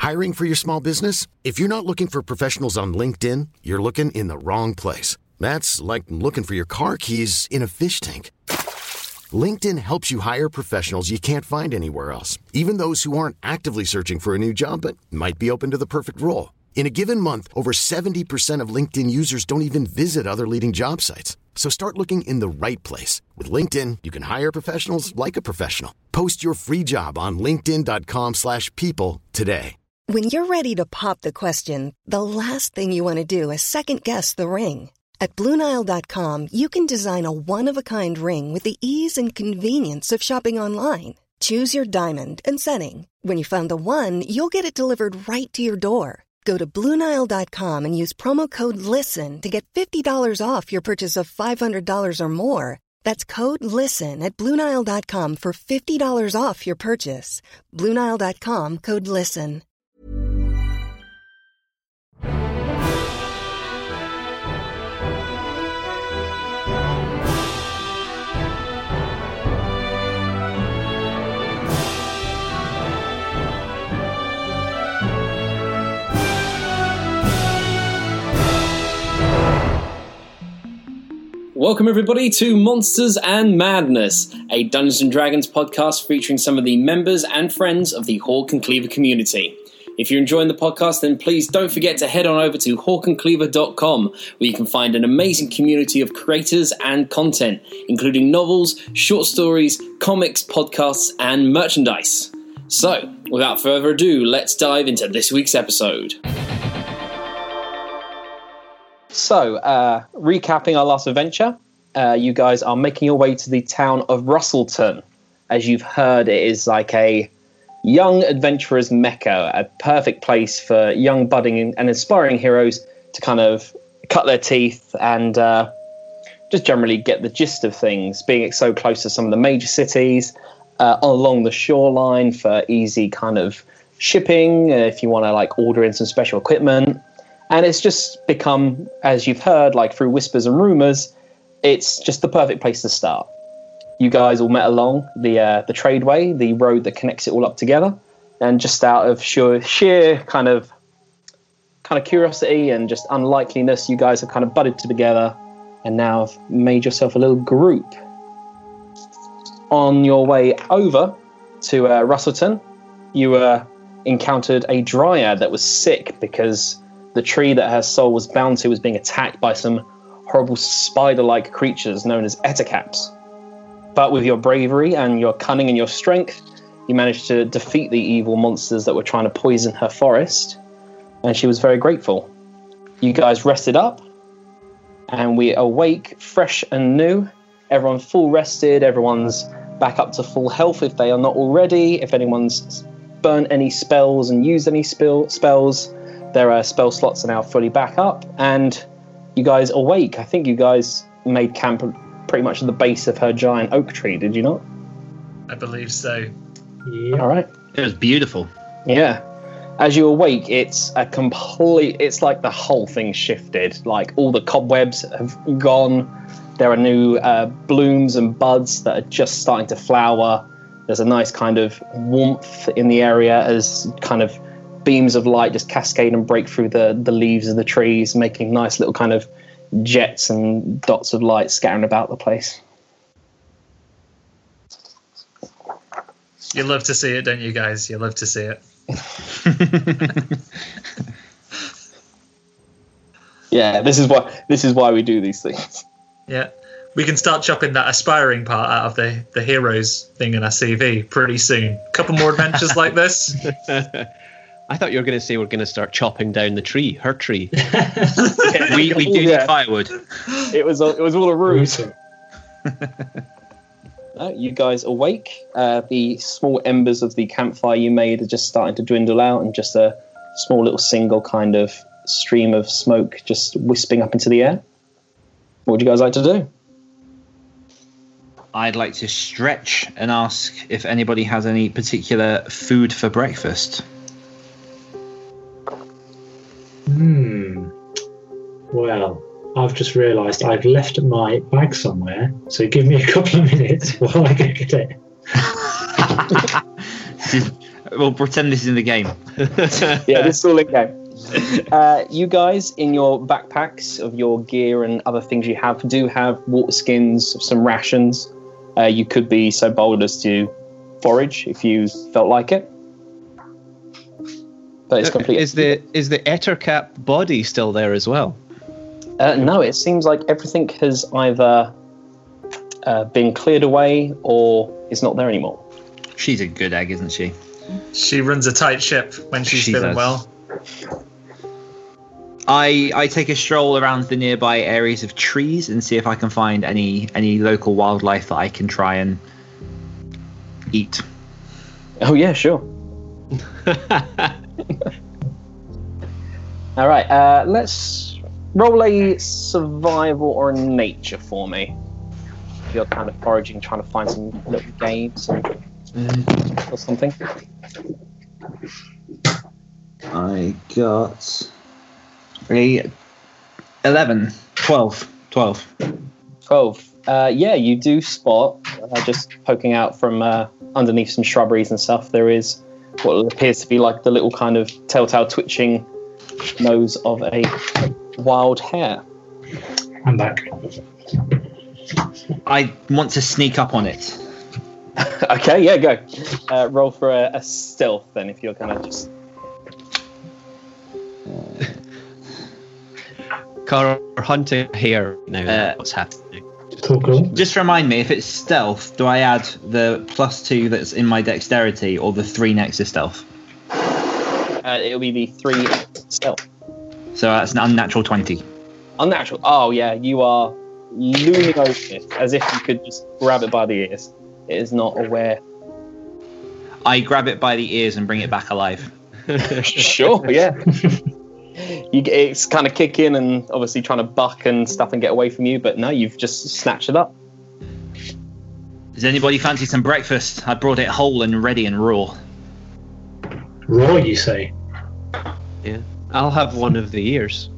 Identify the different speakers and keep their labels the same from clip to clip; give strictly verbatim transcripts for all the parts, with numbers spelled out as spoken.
Speaker 1: Hiring for your small business? If you're not looking for professionals on LinkedIn, you're looking in the wrong place. That's like looking for your car keys in a fish tank. LinkedIn helps you hire professionals you can't find anywhere else, even those who aren't actively searching for a new job but might be open to the perfect role. In a given month, over seventy percent of LinkedIn users don't even visit other leading job sites. So start looking in the right place. With LinkedIn, you can hire professionals like a professional. Post your free job on linkedin.com slash people today.
Speaker 2: When you're ready to pop the question, the last thing you want to do is second-guess the ring. At Blue Nile dot com, you can design a one-of-a-kind ring with the ease and convenience of shopping online. Choose your diamond and setting. When you find the one, you'll get it delivered right to your door. Go to Blue Nile dot com and use promo code LISTEN to get fifty dollars off your purchase of five hundred dollars or more. That's code LISTEN at Blue Nile dot com for fifty dollars off your purchase. Blue Nile dot com, code LISTEN.
Speaker 3: Welcome everybody to Monsters and Madness, a Dungeons and Dragons podcast featuring some of the members and friends of the Hawk and Cleaver community. If you're enjoying the podcast, then please don't forget to head on over to hawk and cleaver dot com, where you can find an amazing community of creators and content, including novels, short stories, comics, podcasts, and merchandise. So, without further ado, let's dive into this week's episode.
Speaker 4: So, uh, recapping our last adventure, uh, you guys are making your way to the town of Russellton. As you've heard, it is like a young adventurer's mecca, a perfect place for young, budding and inspiring heroes to kind of cut their teeth and uh, just generally get the gist of things, being so close to some of the major cities, uh, along the shoreline for easy kind of shipping, uh, if you want to like order in some special equipment. And it's just become, as you've heard, like through whispers and rumours, it's just the perfect place to start. You guys all met along the uh, the tradeway, the road that connects it all up together, and just out of sheer, sheer kind of kind of curiosity and just unlikeliness, you guys have kind of budded together and now have made yourself a little group. On your way over to uh, Russellton, you uh, encountered a dryad that was sick because the tree that her soul was bound to was being attacked by some horrible spider-like creatures known as Ettercaps. But with your bravery and your cunning and your strength, you managed to defeat the evil monsters that were trying to poison her forest, and she was very grateful. You guys rested up, and we awake fresh and new. Everyone full rested, everyone's back up to full health if they are not already. If anyone's burnt any spells and used any spell spells, their uh, spell slots are now fully back up, and you guys awake. I think you guys made camp pretty much at the base of her giant oak tree, did you not?
Speaker 5: I believe so.
Speaker 4: Yeah. All right.
Speaker 6: It was beautiful.
Speaker 4: Yeah. As you awake, it's a complete, it's like the whole thing shifted. Like all the cobwebs have gone. There are new uh, blooms and buds that are just starting to flower. There's a nice kind of warmth in the area as kind of beams of light just cascade and break through the, the leaves of the trees, making nice little kind of jets and dots of light scattering about the place.
Speaker 5: You love to see it, don't you guys? You love to see it.
Speaker 4: Yeah, this is why this is why we do these things.
Speaker 5: Yeah. We can start chopping that aspiring part out of the, the heroes thing in our C V pretty soon. Couple more adventures like this.
Speaker 6: I thought you were going to say we're going to start chopping down the tree, her tree.
Speaker 4: Yeah,
Speaker 6: we we do
Speaker 4: yeah.
Speaker 6: need firewood.
Speaker 4: It was it was all a ruse. Uh, you guys awake. Uh, the small embers of the campfire you made are just starting to dwindle out, and just a small little single kind of stream of smoke just wisping up into the air. What would you guys like to do?
Speaker 6: I'd like to stretch and ask if anybody has any particular food for breakfast.
Speaker 7: Hmm. Well, I've just realised I've left my bag somewhere, so give me a couple of minutes while I go get it.
Speaker 6: we'll pretend this is in the game.
Speaker 4: Yeah, this is all in game. Uh, you guys, in your backpacks of your gear and other things you have, do have water skins, some rations. Uh, you could be so bold as to forage if you felt like it. But it's completely...
Speaker 8: Is the is the Ettercap body still there as well?
Speaker 4: Uh, no, it seems like everything has either uh, been cleared away or is not there anymore.
Speaker 6: She's a good egg, isn't she?
Speaker 5: She runs a tight ship when she's
Speaker 6: She
Speaker 5: feeling
Speaker 6: does.
Speaker 5: well.
Speaker 6: I I take a stroll around the nearby areas of trees and see if I can find any any local wildlife that I can try and eat.
Speaker 4: Oh, yeah, sure. All right, uh, let's roll a survival or a nature for me. If you're kind of foraging, trying to find some little games and, or something.
Speaker 6: I got a eleven, twelve, twelve.
Speaker 4: twelve. Uh, yeah, you do spot, uh, just poking out from uh, underneath some shrubberies and stuff, there is what appears to be like the little kind of telltale twitching nose of a wild hare.
Speaker 7: I'm back.
Speaker 6: I want to sneak up on it.
Speaker 4: Okay, yeah, go. Uh, roll for a, a stealth then, if you're kind of just...
Speaker 8: Car hunting here now.
Speaker 6: Uh,
Speaker 8: what's happening?
Speaker 7: Cool, cool.
Speaker 6: Just remind me, if it's stealth, do I add the plus two that's in my dexterity or the three next to stealth?
Speaker 4: Uh, it'll be the three stealth.
Speaker 6: So that's an unnatural twenty.
Speaker 4: Unnatural. Oh, yeah, you are looming over it as if you could just grab it by the ears. It is not aware.
Speaker 6: I grab it by the ears and bring it back alive.
Speaker 4: Sure, yeah. You get, it's kind of kicking and obviously trying to buck and stuff and get away from you, but no, you've just snatched it up.
Speaker 6: Does anybody fancy some breakfast? I brought it whole and ready and raw.
Speaker 7: Raw, you say?
Speaker 8: Yeah, I'll have one of the ears.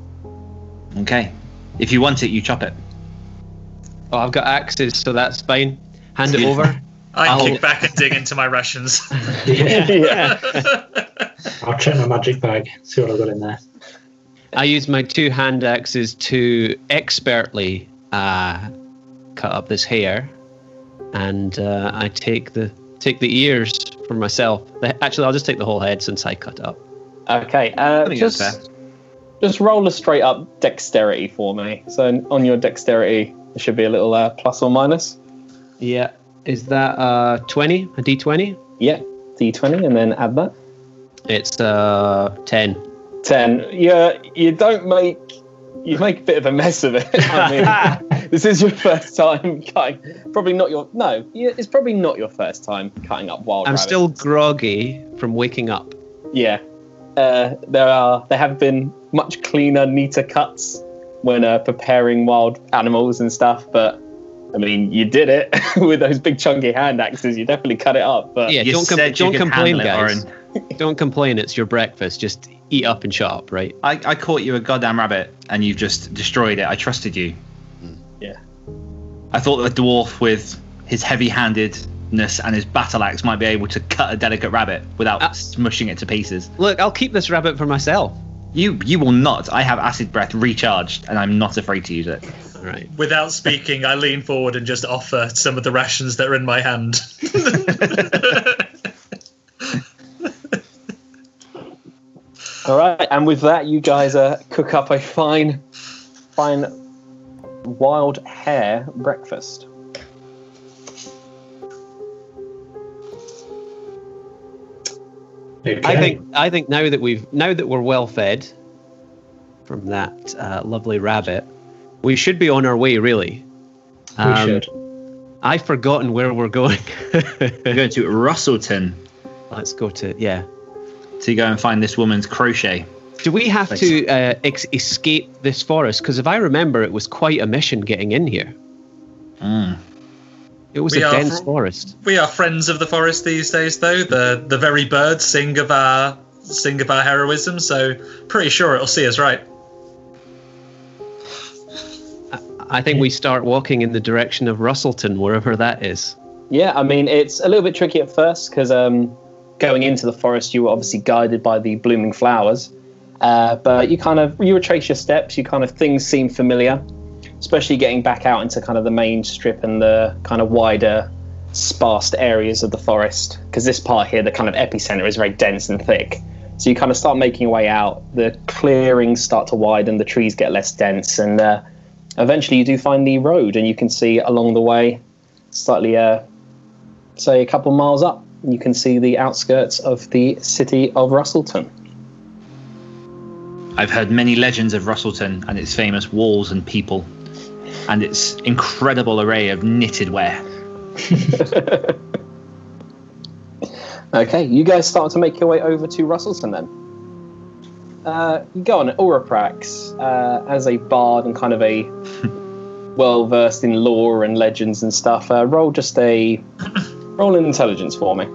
Speaker 6: Okay. If you want it, you chop it.
Speaker 8: Oh, I've got axes, so that's fine. Hand it over.
Speaker 5: I
Speaker 8: I'll-
Speaker 5: kick back and dig into my rations.
Speaker 7: Yeah.
Speaker 4: Yeah.
Speaker 7: I'll check my magic bag, see what I've got in there.
Speaker 8: I use my two hand axes to expertly uh, cut up this hair, and uh, I take the take the ears for myself. The- Actually, I'll just take the whole head since I cut it up.
Speaker 4: Okay, uh,
Speaker 6: I think that's
Speaker 4: just,
Speaker 6: fair.
Speaker 4: just roll a straight up dexterity for me. So on your dexterity, there should be a little uh, plus or minus.
Speaker 8: Yeah, is that uh, twenty? A D twenty?
Speaker 4: Yeah, D twenty, and then add that.
Speaker 8: It's uh, ten.
Speaker 4: ten. Yeah, you don't make... You make a bit of a mess of it. I mean, this is your first time cutting... Probably not your... No, yeah, it's probably not your first time cutting up wild
Speaker 8: I'm
Speaker 4: rabbits.
Speaker 8: still groggy from waking up.
Speaker 4: Yeah. Uh, there are... There have been much cleaner, neater cuts when uh, preparing wild animals and stuff, but... I mean, you did it with those big chunky hand axes. You definitely cut it up, but...
Speaker 8: Yeah,
Speaker 6: You
Speaker 8: don't, com-
Speaker 6: said you
Speaker 8: don't
Speaker 6: could
Speaker 8: complain,
Speaker 6: handle it,
Speaker 8: guys.
Speaker 6: Oren.
Speaker 8: Don't complain. It's your breakfast. Just eat up and shut up, right?
Speaker 6: I, I caught you a goddamn rabbit and you've just destroyed it. I trusted you.
Speaker 4: Yeah.
Speaker 6: I thought the dwarf with his heavy-handedness and his battle axe might be able to cut a delicate rabbit without
Speaker 8: Uh,
Speaker 6: smushing it to pieces.
Speaker 8: Look, I'll keep this rabbit for myself.
Speaker 6: You you will not. I have acid breath recharged and I'm not afraid to use it.
Speaker 8: All right.
Speaker 5: Without speaking, I lean forward and just offer some of the rations that are in my hand.
Speaker 4: All right, and with that, you guys uh, cook up a fine, fine wild hare breakfast.
Speaker 7: Okay.
Speaker 8: I think I think now that we've now that we're well fed from that uh, lovely rabbit, we should be on our way. Really,
Speaker 7: we
Speaker 8: Um,
Speaker 7: should.
Speaker 8: I've forgotten where we're going.
Speaker 6: We're going to Russellton
Speaker 8: Let's go to yeah.
Speaker 6: to go and find this woman's crochet.
Speaker 8: Do we have to uh, ex- escape this forest? Because if I remember, it was quite a mission getting in here.
Speaker 6: Mm.
Speaker 8: It was
Speaker 5: We
Speaker 8: a
Speaker 5: are
Speaker 8: dense
Speaker 5: fr-
Speaker 8: forest.
Speaker 5: We are friends of the forest these days, though. The the very birds sing of our sing of our heroism, so pretty sure it'll see us right.
Speaker 8: I think we start walking in the direction of Russellton, wherever that is.
Speaker 4: Yeah, I mean, it's a little bit tricky at first because um, going into the forest, you were obviously guided by the blooming flowers. Uh, but you kind of, you retrace your steps, you kind of, things seem familiar, especially getting back out into kind of the main strip and the kind of wider, sparse areas of the forest. Because this part here, the kind of epicenter is very dense and thick. So you kind of start making your way out, the clearings start to widen, the trees get less dense, and uh, eventually you do find the road, and you can see along the way, slightly, uh, say a couple miles up, you can see the outskirts of the city of Russellton.
Speaker 6: I've heard many legends of Russellton and its famous walls and people, and its incredible array of knitted wear.
Speaker 4: Okay, you guys start to make your way over to Russellton then. Uh, you go on Uraprax uh, as a bard and kind of a well-versed in lore and legends and stuff. Uh, roll just a... roll an intelligence for me.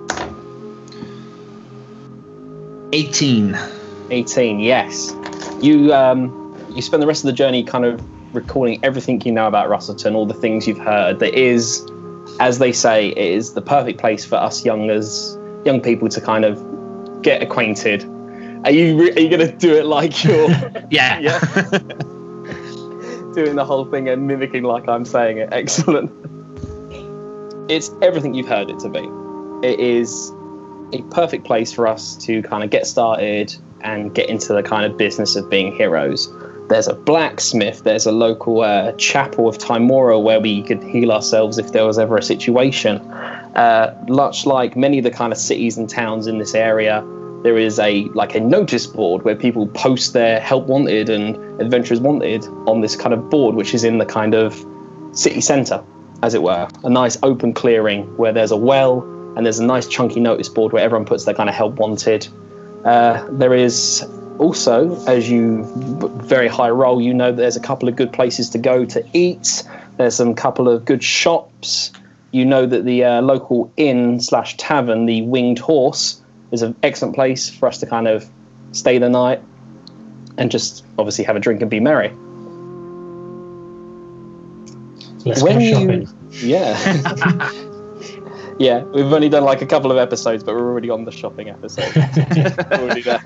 Speaker 6: eighteen.
Speaker 4: eighteen, yes. You um, you spend the rest of the journey kind of recalling everything you know about Russellton, all the things you've heard. That is, as they say, it is the perfect place for us youngers, young people to kind of get acquainted. Are you re- are you going to do it like you're...
Speaker 6: yeah.
Speaker 4: yeah. Doing the whole thing and mimicking like I'm saying it. Excellent. It's everything you've heard it to be. It is a perfect place for us to kind of get started and get into the kind of business of being heroes. There's a blacksmith, there's a local uh, chapel of Timora where we could heal ourselves if there was ever a situation. Uh, much like many of the kind of cities and towns in this area, there is a like a notice board where people post their help wanted and adventurers wanted on this kind of board, which is in the kind of city centre, as it were. A nice open clearing where there's a well and there's a nice chunky notice board where everyone puts their kind of help wanted. Uh, there is also, as you very high roll, you know there's a couple of good places to go to eat. There's some couple of good shops. You know that the uh, local inn slash tavern, the Winged Horse, is an excellent place for us to kind of stay the night and just obviously have a drink and be merry.
Speaker 7: Let's
Speaker 4: when
Speaker 7: go
Speaker 4: you,
Speaker 7: shopping.
Speaker 4: Yeah. Yeah, we've only done like a couple of episodes, but we're already on the shopping episode. We're already there.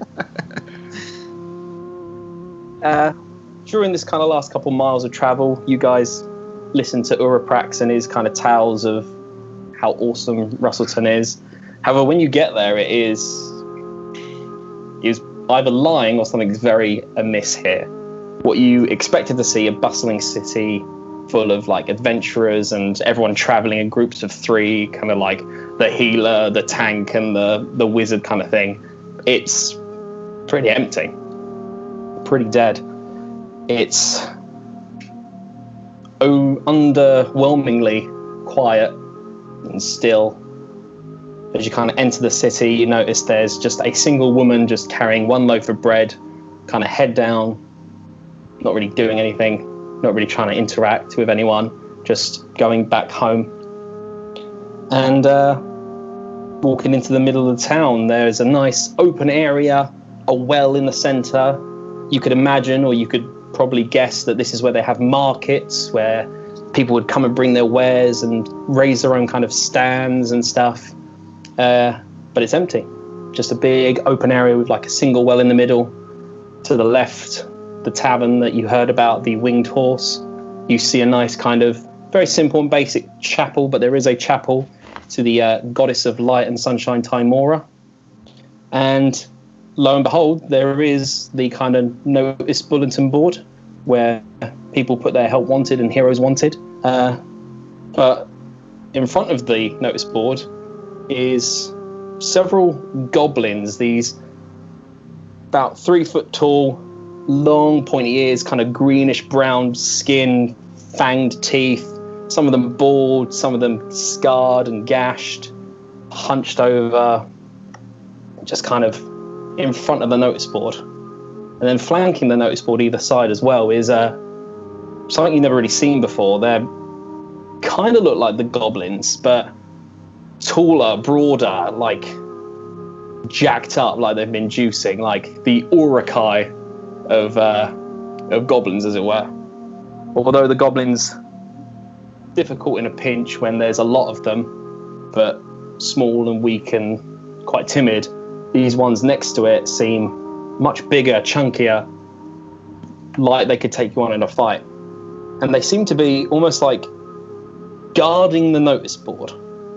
Speaker 4: Uh, during this kind of last couple miles of travel, you guys listen to Uraprax and his kind of tales of how awesome Russellton is. However, when you get there, it is is either lying or something's very amiss here. What you expected to see, a bustling city full of like adventurers and everyone traveling in groups of three, kind of like the healer, the tank, and the the wizard kind of thing. It's pretty empty, pretty dead. It's oh, underwhelmingly quiet and still. As you kind of enter the city, you notice there's just a single woman just carrying one loaf of bread, kind of head down, not really doing anything, not really trying to interact with anyone, just going back home. And uh, walking into the middle of the town, there's a nice open area, a well in the centre. You could imagine, or you could probably guess, that this is where they have markets, where people would come and bring their wares and raise their own kind of stands and stuff. Uh, but it's empty. Just a big open area with like a single well in the middle. To the left, the tavern that you heard about, the Winged Horse. You see a nice kind of very simple and basic chapel, but there is a chapel to the uh, goddess of light and sunshine, Timora. And lo and behold, there is the kind of notice bulletin board where people put their help wanted and heroes wanted. Uh, but in front of the notice board is several goblins, these about three foot tall, long pointy ears, kind of greenish brown skin, fanged teeth, some of them bald, some of them scarred and gashed, hunched over, just kind of in front of the notice board. And then flanking the notice board either side as well is uh, something you've never really seen before. They're kind of look like the goblins, but taller, broader, like jacked up, like they've been juicing, like the Urukai of uh, of goblins, as it were. Although the goblins difficult in a pinch when there's a lot of them, but small and weak and quite timid. These ones next to it seem much bigger, chunkier, like they could take you on in a fight. And they seem to be almost like guarding the notice board.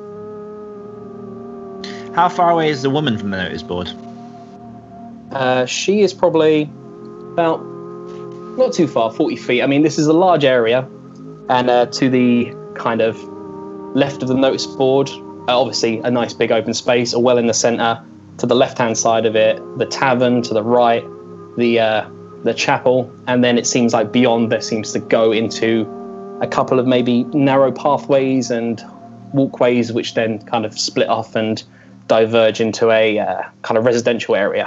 Speaker 6: How far away is the woman from the notice board?
Speaker 4: Uh, she is probably about, not too far, forty feet. I mean, this is a large area. And uh, to the kind of left of the notice board, uh, obviously a nice big open space, a well in the centre. To the left-hand side of it, the tavern. To the right, the uh, the chapel. And then it seems like beyond there seems to go into a couple of maybe narrow pathways and walkways, which then kind of split off and diverge into a uh, kind of residential area.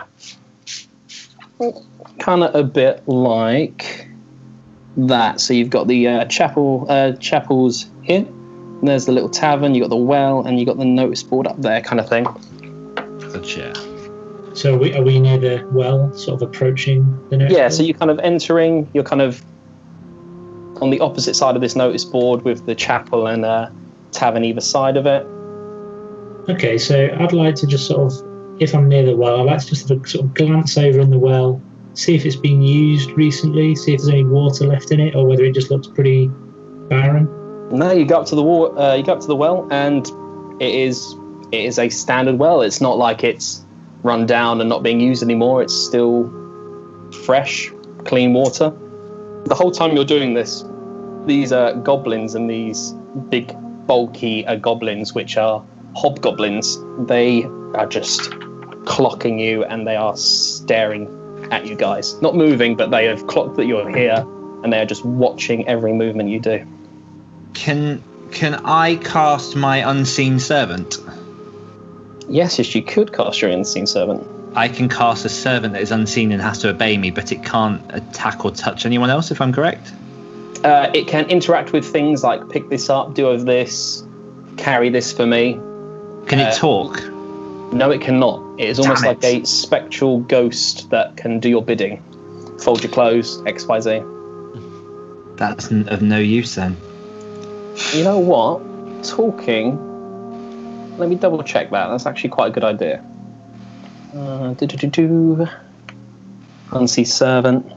Speaker 4: Kind of a bit like that. So you've got the uh, chapel, uh, chapels here. And there's the little tavern. You got the well, and you got the notice board up there, kind of thing.
Speaker 6: Gotcha.
Speaker 7: So are we, are we near the well, sort of approaching the notice
Speaker 4: Yeah.
Speaker 7: board?
Speaker 4: So you're kind of entering. You're kind of on the opposite side of this notice board with the chapel and uh, tavern either side of it.
Speaker 7: Okay, so I'd like to just sort of, if I'm near the well, I'd like to just have a sort of glance over in the well, see if it's been used recently, see if there's any water left in it, or whether it just looks pretty barren.
Speaker 4: No, you go up to the wa- uh, you go up to the well, and it is it is a standard well. It's not like it's run down and not being used anymore. It's still fresh, clean water. The whole time you're doing this, these uh, goblins and these big, bulky uh, goblins, which are hobgoblins, they are just clocking you, and they are staring at you guys. Not moving, but they have clocked that you're here, and they are just watching every movement you do.
Speaker 6: Can can I cast my unseen servant?
Speaker 4: Yes, yes, you could cast your unseen servant.
Speaker 6: I can cast a servant that is unseen and has to obey me, but it can't attack or touch anyone else, if I'm correct?
Speaker 4: Uh, it can interact with things like pick this up, do over this, carry this for me.
Speaker 6: Can
Speaker 4: Uh,
Speaker 6: it talk?
Speaker 4: No, it cannot. It is almost
Speaker 6: Damn
Speaker 4: like
Speaker 6: it.
Speaker 4: a spectral ghost that can do your bidding. Fold your clothes, X, Y, Z.
Speaker 6: That's n- of no use then.
Speaker 4: You know what? Talking. Let me double check that. That's actually quite a good idea. Uh, do do do do. Unseen servant.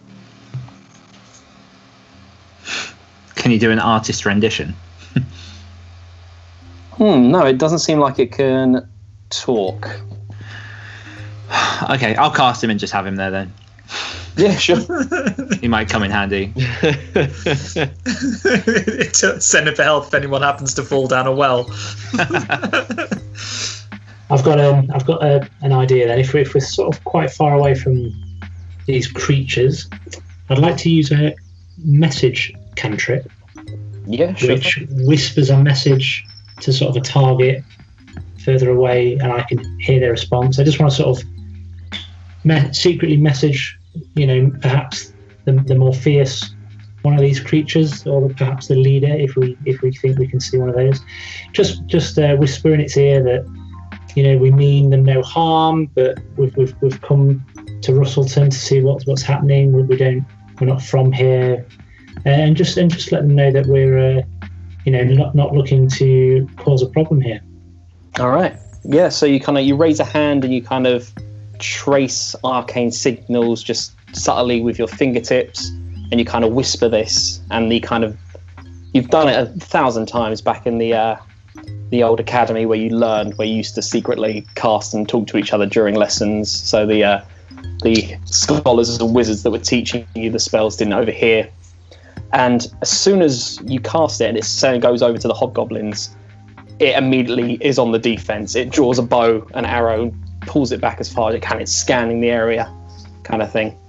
Speaker 6: Can you do an artist rendition?
Speaker 4: Hmm. No, it doesn't seem like it can talk.
Speaker 6: Okay, I'll cast him and just have him there then.
Speaker 4: Yeah, sure.
Speaker 6: He might come in handy.
Speaker 5: Send it for help if anyone happens to fall down a well.
Speaker 7: I've got um, I've got a, an idea then. If we're, if we're sort of quite far away from these creatures, I'd like to use a message cantrip,
Speaker 4: Yeah, sure.
Speaker 7: which whispers a message to sort of a target further away, and I can hear their response. I just want to sort of me- secretly message, you know, perhaps the, the more fierce one of these creatures, or perhaps the leader, if we if we think we can see one of those. Just just uh, whisper in its ear that, you know, we mean them no harm, but we've we've, we've come to Russellton to see what's what's happening. We, we don't we're not from here, and just and just let them know that we're uh, you know not not looking to cause a problem here.
Speaker 4: All right. Yeah. So you kind of you raise a hand and you kind of trace arcane signals just subtly with your fingertips, and you kind of whisper this, and the kind of you've done it a thousand times back in the uh, the old academy where you learned, where you used to secretly cast and talk to each other during lessons. So the uh, the scholars and wizards that were teaching you the spells didn't overhear. And as soon as you cast it and it goes over to the hobgoblins, it immediately is on the defense. It draws a bow, an arrow, pulls it back as far as it can. It's scanning the area, kind of thing.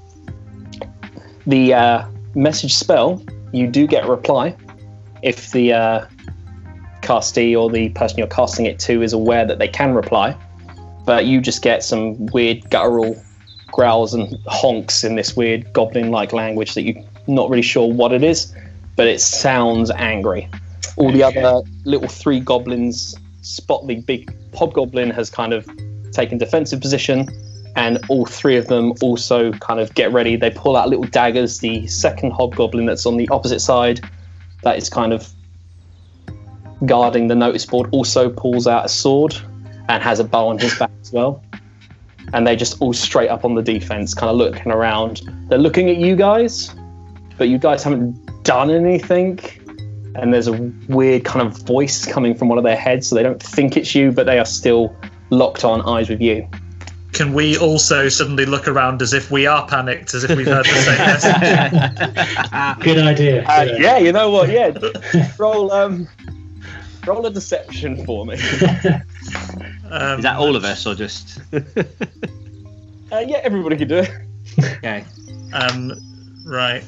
Speaker 4: The uh, message spell, you do get a reply if the uh, castee or the person you're casting it to is aware that they can reply, but you just get some weird guttural growls and honks in this weird goblin-like language that you're not really sure what it is, but it sounds angry. All the other little three goblins spot the big hobgoblin has kind of taken defensive position, and all three of them also kind of get ready. They pull out little daggers. The second hobgoblin that's on the opposite side, that is kind of guarding the notice board, also pulls out a sword, and has a bow on his back as well. And they're just all straight up on the defense, kind of looking around. They're looking at you guys, but you guys haven't done anything. And there's a weird kind of voice coming from one of their heads, so they don't think it's you, but they are still locked on eyes with you.
Speaker 5: Can we also suddenly look around as if we are panicked, as if we've heard the same message?
Speaker 7: Good idea.
Speaker 4: Uh, yeah, you know what? Yeah, roll um, roll a deception for me.
Speaker 5: Um,
Speaker 6: Is that all of us or just?
Speaker 4: Uh, yeah, everybody can do it.
Speaker 6: Okay.
Speaker 5: um, right.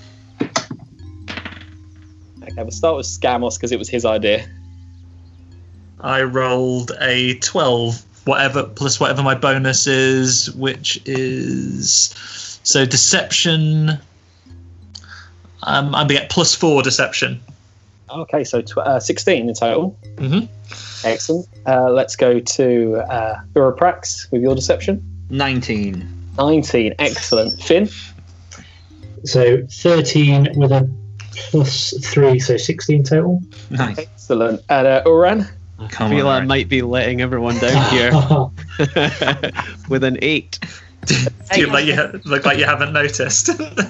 Speaker 4: Okay, we'll start with Scamos because it was his idea.
Speaker 5: I rolled a twelve, whatever plus whatever my bonus is, which is so deception. Um, I'm gonna get plus four deception.
Speaker 4: Okay, so tw- uh, sixteen in total.
Speaker 5: Mm-hmm.
Speaker 4: Excellent. Uh, let's go to uh, Uraprax with your deception.
Speaker 6: Nineteen.
Speaker 4: nineteen. Excellent. Finn?
Speaker 7: So thirteen with a plus three, so sixteen total.
Speaker 6: Nice.
Speaker 4: Excellent. And uh, Uran?
Speaker 8: I
Speaker 6: Come
Speaker 8: feel
Speaker 6: on,
Speaker 8: I
Speaker 6: Aaron.
Speaker 8: might be letting everyone down here with an eight.
Speaker 5: Do you like you ha- look like you haven't noticed?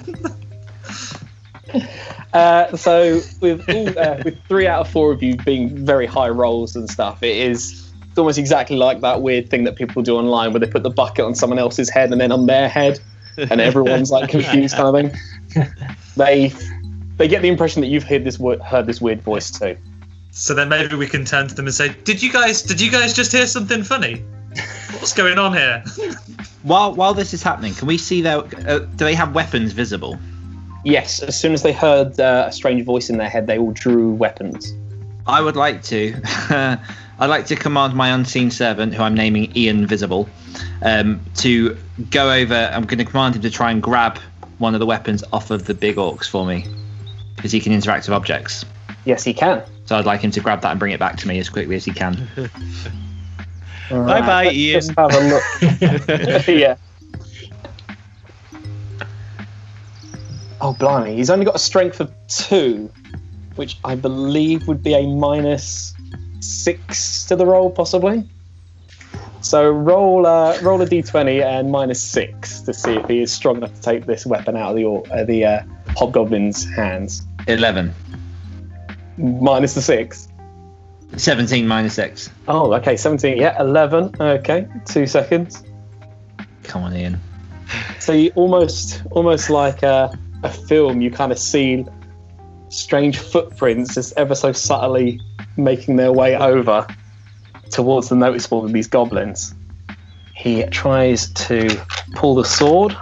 Speaker 4: Uh, so with all, uh, with three out of four of you being very high rolls and stuff, it is it's almost exactly like that weird thing that people do online where they put the bucket on someone else's head and then on their head, and everyone's like confused kind of thing. They they get the impression that you've heard this wo- heard this weird voice too.
Speaker 5: So then maybe we can turn to them and say, "Did you guys? Did you guys just hear something funny? What's going on here?"
Speaker 6: While while this is happening, can we see their? Uh, do they have weapons visible?
Speaker 4: Yes, as soon as they heard uh, a strange voice in their head, they all drew weapons.
Speaker 6: I would like to. I'd like to command my unseen servant, who I'm naming Ian Visible, um, to go over. I'm going to command him to try and grab one of the weapons off of the big orcs for me, because he can interact with objects.
Speaker 4: Yes, he can.
Speaker 6: So I'd like him to grab that and bring it back to me as quickly as he can.
Speaker 4: Right,
Speaker 8: Bye-bye,
Speaker 4: let's
Speaker 8: Ian.
Speaker 4: Just have a look. Yeah. Oh, blimey. He's only got a strength of two, which I believe would be a minus six to the roll, possibly. So roll, uh, roll a d twenty and minus six to see if he is strong enough to take this weapon out of the, or- uh, the uh, hobgoblin's hands.
Speaker 6: Eleven.
Speaker 4: Minus the six.
Speaker 6: Seventeen minus six.
Speaker 4: Oh, okay. seventeen. Yeah, eleven. Okay. Two seconds.
Speaker 6: Come on, Ian.
Speaker 4: So you almost, almost like a, a film, you kind of see strange footprints just ever so subtly making their way over towards the notice board of these goblins. He tries to pull the sword.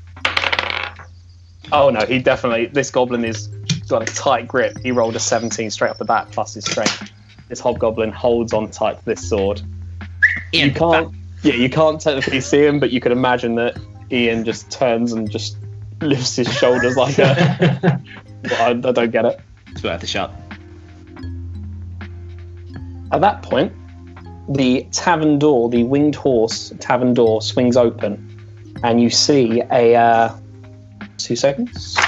Speaker 4: Oh no, he definitely, this goblin is got a tight grip. He rolled a seventeen straight off the bat plus his strength. This hobgoblin holds on tight to this sword.
Speaker 6: Ian,
Speaker 4: You can't, yeah, you can't technically see him, but you can imagine that Ian just turns and just lifts his shoulders like a. Well, I, I don't get it.
Speaker 6: it's worth a shot.
Speaker 4: At that point, the tavern door, the winged horse tavern door, swings open, and you see a. Uh, two seconds.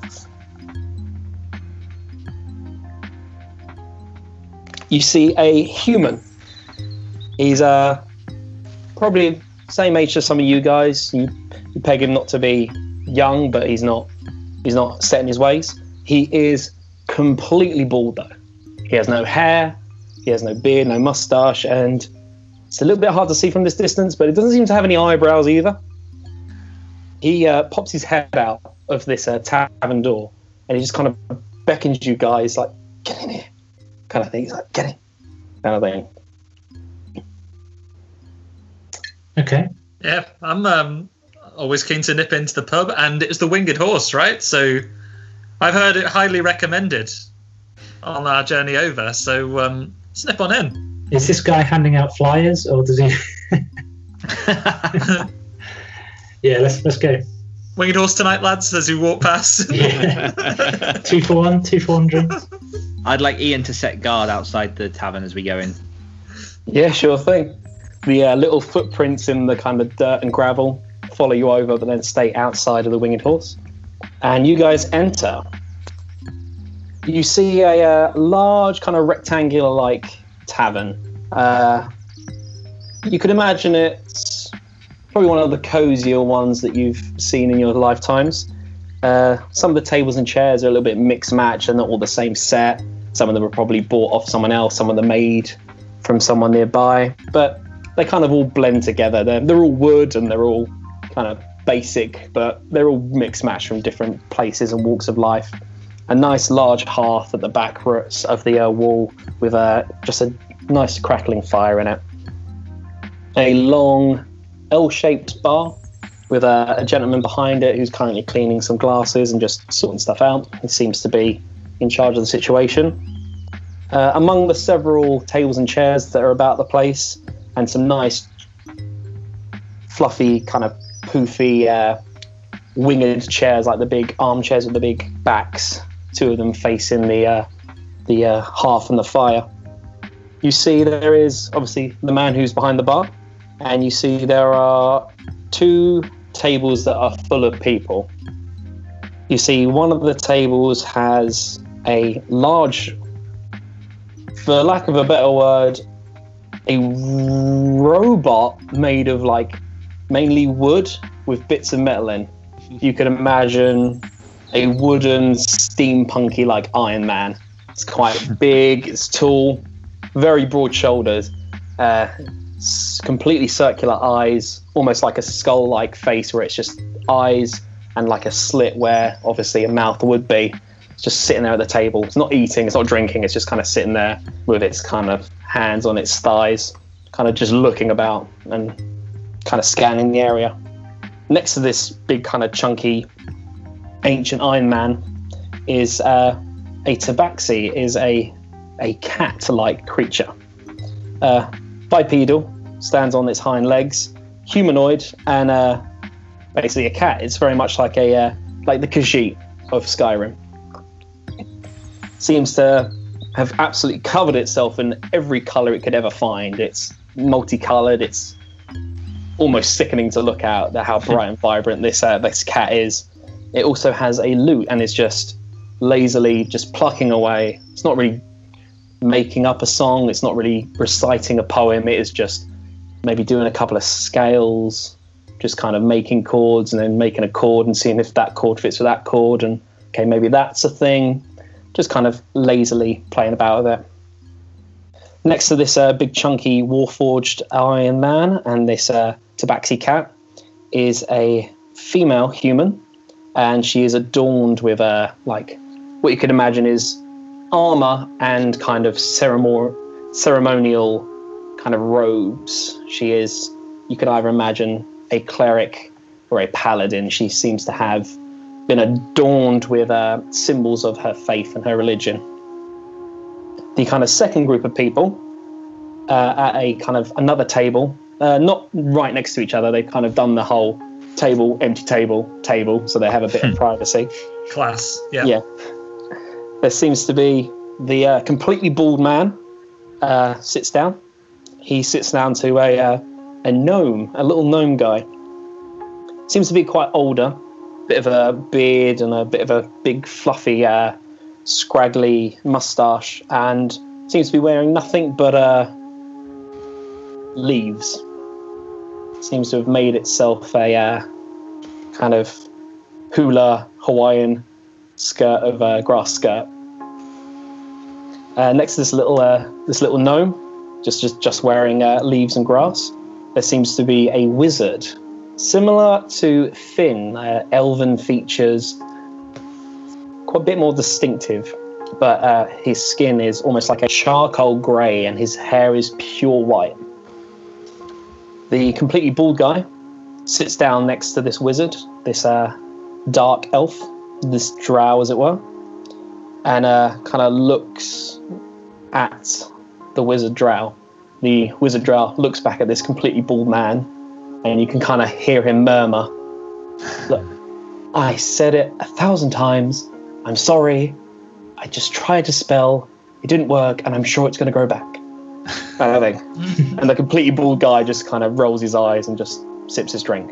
Speaker 4: You see a human. He's uh, probably same age as some of you guys. You, you peg him not to be young, but he's not. He's not set in his ways. He is completely bald though. He has no hair. He has no beard, no mustache, and it's a little bit hard to see from this distance. But it doesn't seem to have any eyebrows either. He uh, pops his head out of this uh, tavern door, and he just kind of beckons you guys, like, "Get in here," kind of thing. He's like, "Get in," kind of thing.
Speaker 7: Okay.
Speaker 5: Yeah, I'm um, always keen to nip into the pub, and it's the Winged Horse, right? So I've heard it highly recommended on our journey over. So um, snip on in.
Speaker 7: Is this guy handing out flyers, or does he? Yeah, let's let's go.
Speaker 5: Winged Horse tonight, lads, as you walk past.
Speaker 7: Yeah. two for one, two for one drinks.
Speaker 6: I'd like Ian to set guard outside the tavern as we go in.
Speaker 4: Yeah, sure thing. The uh, little footprints in the kind of dirt and gravel follow you over, but then stay outside of the Winged Horse. And you guys enter. You see a uh, large kind of rectangular-like tavern. Uh, you could imagine it's probably one of the cozier ones that you've seen in your lifetimes. Uh, some of the tables and chairs are a little bit mixed match and not all the same set. Some of them were probably bought off someone else, some of them made from someone nearby. But they kind of all blend together. They're, they're all wood and they're all kind of basic, but they're all mixed match from different places and walks of life. A nice large hearth at the back of the uh, wall with uh, just a nice crackling fire in it. A long L-shaped bar with a, a gentleman behind it who's currently cleaning some glasses and just sorting stuff out. He seems to be in charge of the situation. Uh, among the several tables and chairs that are about the place, and some nice fluffy, kind of poofy, uh, winged chairs, like the big armchairs with the big backs, two of them facing the, uh, the uh, hearth and the fire. You see there is, obviously, the man who's behind the bar, and you see there are two tables that are full of people. You see one of the tables has a large, for lack of a better word, a robot made of like mainly wood with bits of metal in. You could imagine a wooden steampunky like Iron Man. It's quite big, it's tall, very broad shoulders, uh, completely circular eyes, almost like a skull-like face where it's just eyes and like a slit where obviously a mouth would be. It's just sitting there at the table. It's not eating, it's not drinking, it's just kind of sitting there with its kind of hands on its thighs, kind of just looking about and kind of scanning the area. Next to this big kind of chunky ancient Iron Man is uh, a tabaxi, is a, a cat-like creature. Uh, bipedal, stands on its hind legs, humanoid, and uh, basically a cat. It's very much like a uh, like the Khajiit of Skyrim. Seems to have absolutely covered itself in every colour it could ever find. It's multicoloured. It's almost sickening to look at how bright and vibrant this uh, this cat is. It also has a lute and is just lazily just plucking away. It's not really making up a song. It's not really reciting a poem. It is just maybe doing a couple of scales, just kind of making chords and then making a chord and seeing if that chord fits with that chord. And okay, maybe that's a thing. Just kind of lazily playing about with it. Next to this uh, big chunky Warforged Iron Man and this uh, tabaxi cat is a female human, and she is adorned with uh, like what you could imagine is armor and kind of ceremor- ceremonial kind of robes. She is, you could either imagine a cleric or a paladin. She seems to have been adorned with uh, symbols of her faith and her religion. The kind of second group of people uh, at a kind of another table, uh, not right next to each other. They've kind of done the whole table, empty table, table, so they have a bit of privacy.
Speaker 5: Class, yeah.
Speaker 4: Yeah. There seems to be the uh, completely bald man uh, sits down. He sits down to a uh, a gnome, a little gnome guy. Seems to be quite older, bit of a beard and a bit of a big fluffy, uh, scraggly moustache, and seems to be wearing nothing but uh, leaves. Seems to have made itself a uh, kind of hula Hawaiian skirt of uh, grass skirt. Uh, next to this little uh, this little gnome, just just just wearing uh, leaves and grass, there seems to be a wizard, similar to Finn, uh, elven features, quite a bit more distinctive, but uh, his skin is almost like a charcoal grey and his hair is pure white. The completely bald guy sits down next to this wizard, this uh, dark elf, this drow as it were, and uh, kind of looks at the wizard drow. The wizard drow looks back at this completely bald man, and you can kind of hear him murmur, "Look, I said it a thousand times. I'm sorry. I just tried to spell. It didn't work, and I'm sure it's going to grow back." Kind of thing. And the completely bald guy just kind of rolls his eyes and just sips his drink.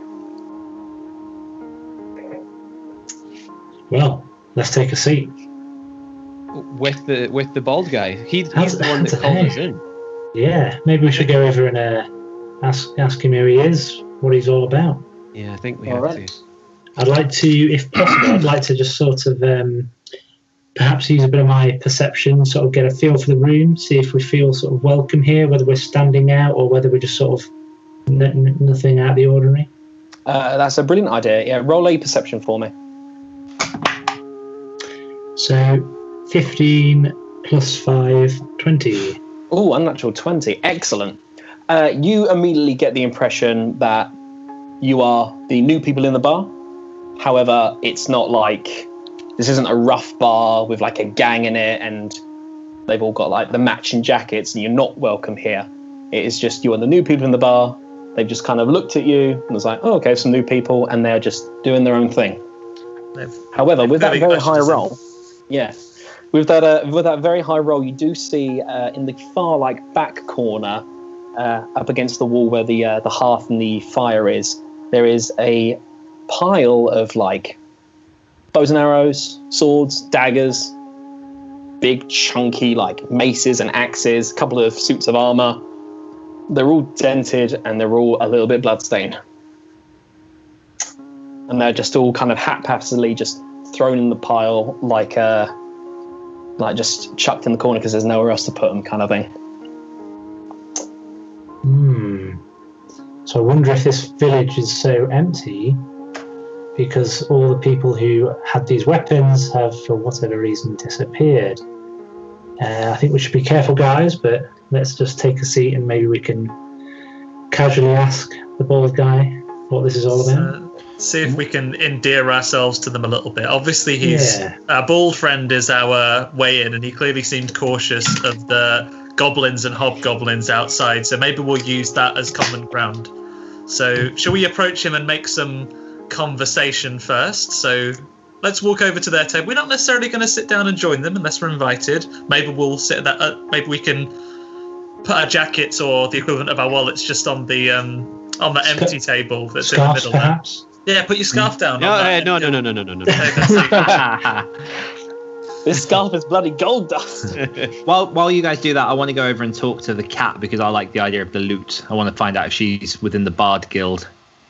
Speaker 7: Well, let's take a seat.
Speaker 8: With the with the bald guy. He, he's
Speaker 7: How's-
Speaker 8: the one that
Speaker 7: how's
Speaker 8: called
Speaker 7: the
Speaker 8: us in.
Speaker 7: Yeah, maybe we should go over and uh, ask ask him who he is, what he's all about.
Speaker 8: Yeah, I think we
Speaker 4: All
Speaker 8: have
Speaker 4: right.
Speaker 8: to.
Speaker 7: I'd like to, if possible, I'd like to just sort of um, perhaps use a bit of my perception, sort of get a feel for the room, see if we feel sort of welcome here, whether we're standing out or whether we're just sort of n- n- nothing out of the ordinary.
Speaker 4: Uh, that's a brilliant idea. Yeah, roll a perception for me.
Speaker 7: So fifteen plus five, twenty.
Speaker 4: Oh, unnatural twenty. Excellent. Uh, you immediately get the impression that you are the new people in the bar. However, it's not like, this isn't a rough bar with like a gang in it and they've all got like the matching jackets and you're not welcome here. It is just you are the new people in the bar. They've just kind of looked at you and was like, oh, okay, some new people, and they're just doing their own thing.
Speaker 5: They've,
Speaker 4: However,
Speaker 5: they've
Speaker 4: with that very high
Speaker 5: us in.
Speaker 4: roll, yeah, with that uh, with that very high roll, you do see uh, in the far like back corner, uh, up against the wall where the uh, the hearth and the fire is, there is a pile of like bows and arrows, swords, daggers, big chunky like maces and axes, a couple of suits of armor. They're all dented and they're all a little bit bloodstained. And they're just all kind of haphazardly just thrown in the pile, like uh, like just chucked in the corner because there's nowhere else to put them, kind of thing.
Speaker 7: Hmm. So I wonder if this village is so empty because all the people who had these weapons have, for whatever reason, disappeared. Uh, I think we should be careful, guys, but let's just take a seat and maybe we can casually ask the bald guy what this is all about.
Speaker 5: Uh, see if we can endear ourselves to them a little bit. Obviously, he's
Speaker 7: Yeah.
Speaker 5: our bald friend is our way in, and he clearly seemed cautious of the goblins and hobgoblins outside. So maybe we'll use that as common ground. So, shall we approach him and make some conversation first? So, let's walk over to their table. We're not necessarily going to sit down and join them unless we're invited. Maybe we'll sit at that. Uh, maybe we can put our jackets or the equivalent of our wallets just on the um, on the empty table that's in the
Speaker 7: Scarves,
Speaker 5: middle there.
Speaker 7: perhaps?
Speaker 5: Yeah, put your scarf down.
Speaker 8: No,
Speaker 5: on that
Speaker 8: eh,
Speaker 5: empty-
Speaker 8: no, no, no, no, no, no, no.
Speaker 5: Okay, that's it.
Speaker 4: This scarf is bloody gold dust.
Speaker 6: While while you guys do that, I want to go over and talk to the cat because I like the idea of the loot. I want to find out if she's within the Bard Guild.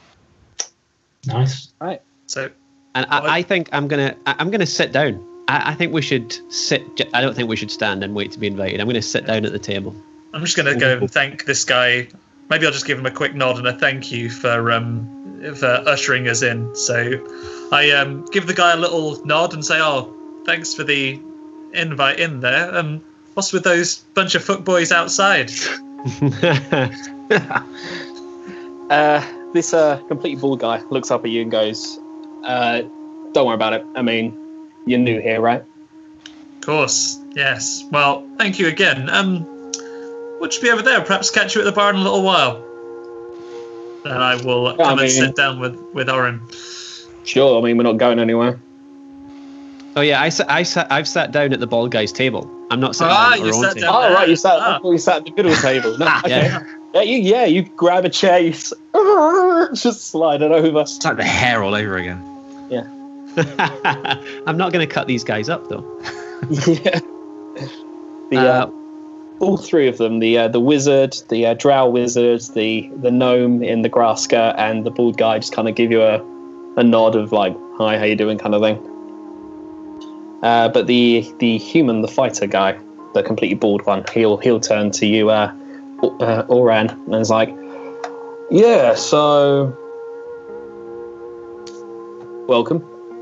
Speaker 7: Nice.
Speaker 4: Right.
Speaker 5: So,
Speaker 8: And I, I think I'm gonna I- I'm gonna sit down. I, I think we should sit. j- I don't think we should stand and wait to be invited. I'm gonna sit down at the table.
Speaker 5: I'm just going to go and thank this guy. Maybe I'll just give him a quick nod and a thank you for um for ushering us in. So I um give the guy a little nod and say, "Oh, thanks for the invite in there. Um, what's with those bunch of fuckboys outside?"
Speaker 4: Uh, this uh, completely bald guy looks up at you and goes, uh, don't worry about it. I mean, you're new here, right?
Speaker 5: Of course, yes. Well, thank you again. Um, we'll just be over there. Perhaps catch you at the bar in a little while. Then I will
Speaker 4: Yeah, I
Speaker 5: come and
Speaker 4: mean-
Speaker 5: sit down with with Oren.
Speaker 4: Sure, I mean, we're not going anywhere.
Speaker 8: Oh yeah, I, sa- I sa- I've sat down at the bald guy's table. I'm not sitting
Speaker 5: Ah,
Speaker 8: at our
Speaker 5: you
Speaker 8: own
Speaker 5: sat
Speaker 8: table.
Speaker 5: down.
Speaker 4: Oh, right, you sat,
Speaker 5: Ah.
Speaker 4: I thought you sat at the middle table. No, okay.
Speaker 8: Yeah.
Speaker 4: Yeah, you, yeah, you grab a chair, you s- just slide it over.
Speaker 6: It's like the hair all over again.
Speaker 8: I'm not going to cut these guys up though.
Speaker 4: Yeah. The, uh,
Speaker 8: Uh,
Speaker 4: all three of them, the uh, the wizard, the uh, drow wizard, the, the gnome in the grass skirt, and the bald guy just kind of give you a, a nod of like, hi, how you doing, kind of thing. Uh, but the the human, the fighter guy, the completely bald one, he'll he'll turn to you, uh, O- uh, Oran, and is like, yeah, so welcome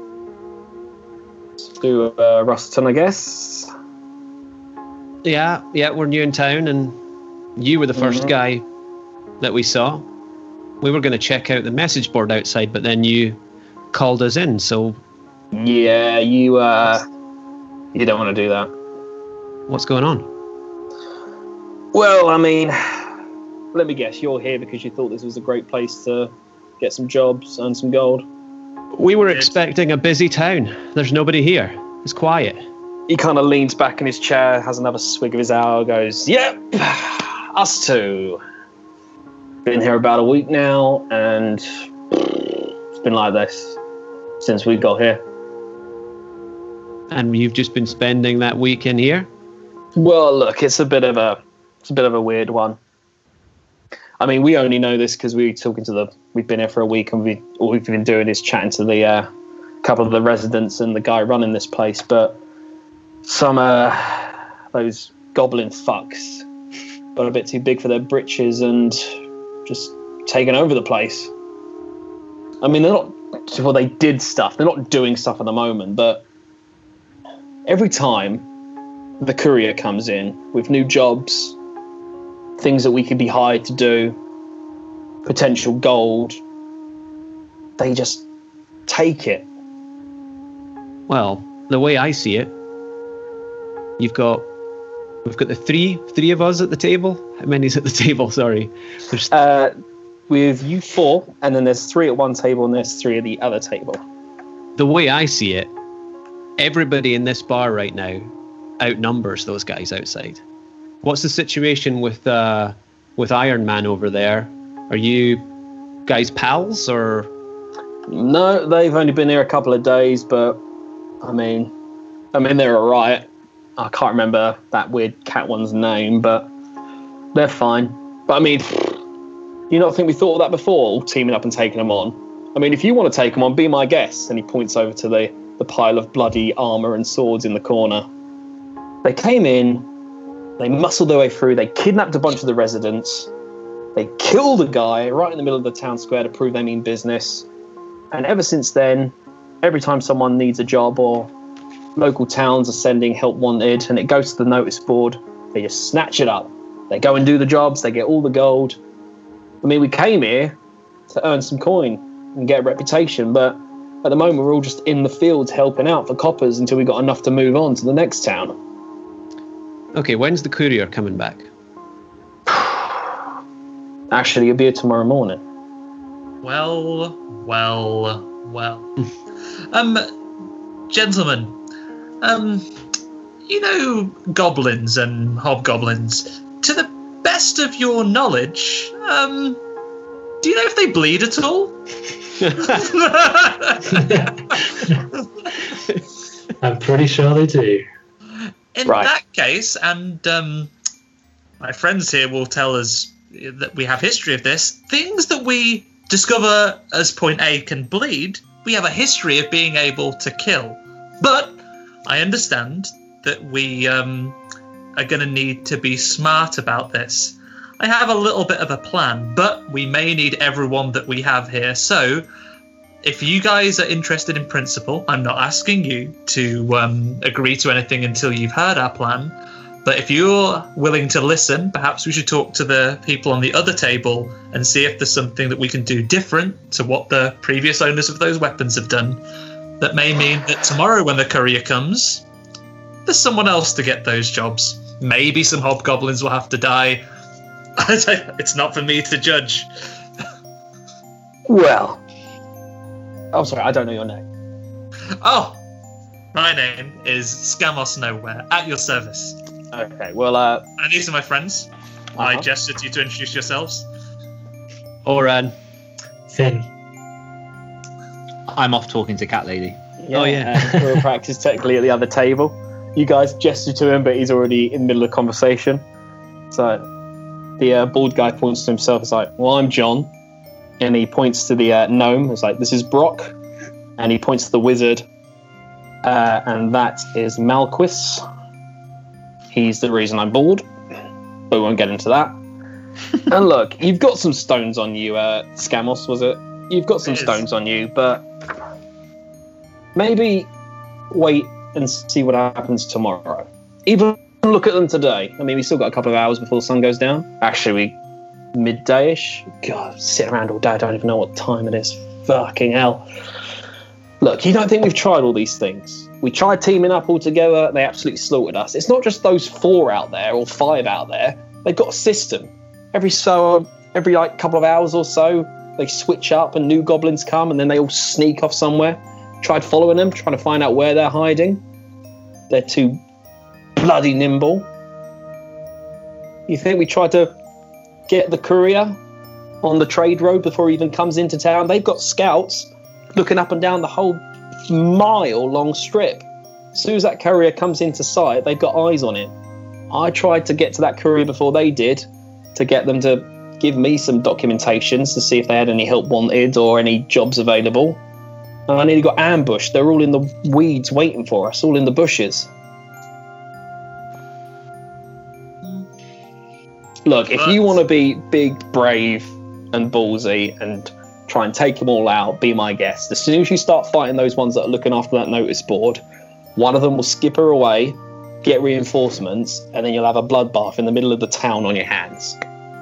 Speaker 4: to uh, Russellton, I guess.
Speaker 8: Yeah, yeah, we're new in town, and you were the first
Speaker 4: Mhm.
Speaker 8: guy that we saw. We were going to check out the message board outside, but then you called us in, so
Speaker 4: Yeah, you uh, you don't want to do that.
Speaker 8: what's going on?
Speaker 4: Well, I mean, let me guess, you're here because you thought this was a great place to get some jobs, earn some gold.
Speaker 8: We were
Speaker 5: Yes.
Speaker 8: expecting a busy town. There's nobody here. It's quiet.
Speaker 4: He kind of leans back in his chair, has another swig of his ale, goes, yep, us too. Been here about a week now, and it's been like this since we got here.
Speaker 8: And you've just been spending that week in here?
Speaker 4: Well, look, it's a bit of a it's a bit of a weird one. I mean, we only know this because we were talking to the. We've been here for a week, and we all we've been doing is chatting to the uh, couple of the residents and the guy running this place. But some uh, those goblin fucks got a bit too big for their britches and just taken over the place. I mean, they're not. Well, they did stuff. They're not doing stuff at the moment, but every time the courier comes in with new jobs, things that we could be hired to do, potential gold, they just take it.
Speaker 8: Well, the way I see it, you've got we've got the three three of us at the table. How many's at the table? Sorry, there's
Speaker 4: Uh, with you four, and then there's three at one table, and there's three at the other table.
Speaker 8: the way I see it. Everybody in this bar right now outnumbers those guys outside. What's the situation with uh, with Iron Man over there? Are you guys pals or?
Speaker 4: No, they've only been here a couple of days, but I mean, I mean they're alright. I can't remember that weird cat one's name, but they're fine. But I mean, you not think we thought of that before, all teaming up and taking them on? I mean, if you want to take them on, be my guest. And he points over to the, the pile of bloody armour and swords in the corner. They came in, they muscled their way through, they kidnapped a bunch of the residents, they killed a guy right in the middle of the town square to prove they mean business. And ever since then, every time someone needs a job or local towns are sending help wanted and it goes to the notice board, they just snatch it up. They go and do the jobs, they get all the gold. I mean, we came here to earn some coin and get a reputation, but at the moment we're all just in the fields helping out for coppers until we got enough to move on to the next town.
Speaker 8: Okay, when's the courier coming back?
Speaker 4: Actually, it'll be here tomorrow morning.
Speaker 5: Well, well, well. um, gentlemen, um, you know goblins and hobgoblins. To the best of your knowledge, um, do you know if they bleed at all?
Speaker 7: I'm pretty sure they do.
Speaker 5: In
Speaker 4: Right.
Speaker 5: that case, and um, my friends here will tell us that we have history of this, things that we discover as point A can bleed, we have a history of being able to kill. But I understand that we um, are going to need to be smart about this. I have a little bit of a plan, but we may need everyone that we have here. So if you guys are interested in principle, I'm not asking you to um, agree to anything until you've heard our plan. But if you're willing to listen, perhaps we should talk to the people on the other table and see if there's something that we can do different to what the previous owners of those weapons have done. That may mean that tomorrow when the courier comes, there's someone else to get those jobs. Maybe some hobgoblins will have to die. It's not for me to judge.
Speaker 4: Well, I'm sorry, I don't know your name.
Speaker 5: Oh, my name is Scamos Nowhere, at your service.
Speaker 4: Okay, well, uh,
Speaker 5: And these are my friends. I
Speaker 4: Uh-huh.
Speaker 5: gesture to you to introduce yourselves.
Speaker 8: Oran.
Speaker 7: Finn.
Speaker 6: I'm off talking to Cat Lady.
Speaker 4: yeah,
Speaker 8: Oh, yeah.
Speaker 4: uh, we're practice technically at the other table. You guys gesture to him, but he's already in the middle of the conversation. So the uh, bald guy points to himself. It's like, well, I'm John. And he points to the uh, gnome. It's like, this is Brock. And he points to the wizard. Uh, and that is Malquis. He's the reason I'm bald. But we won't get into that. And look, you've got some stones on you, uh, Scamos, was it? You've got some
Speaker 5: It is.
Speaker 4: stones on you, but maybe wait and see what happens tomorrow. Even look at them today. I mean, we still got a couple of hours before the sun goes down. Actually, we midday-ish. God, sit around all day. I don't even know what time it is. Fucking hell. Look, you don't think we've tried all these things? We tried teaming up all together. They absolutely slaughtered us. It's not just those four out there or five out there. They've got a system. Every so, every like couple of hours or so, they switch up and new goblins come and then they all sneak off somewhere. Tried following them, trying to find out where they're hiding. They're too bloody nimble. You think we tried to get the courier on the trade road before he even comes into town? They've got scouts looking up and down the whole mile long strip. As soon as that courier comes into sight, they've got eyes on it. I tried to get to that courier before they did, to get them to give me some documentations to see if they had any help wanted or any jobs available. And I nearly got ambushed. They're all in the weeds waiting for us, all in the bushes. Look, if you want to be big, brave, and ballsy and try and take them all out, be my guest. As soon as you start fighting those ones that are looking after that notice board, one of them will skipper away, get reinforcements, and then you'll have a bloodbath in the middle of the town on your hands.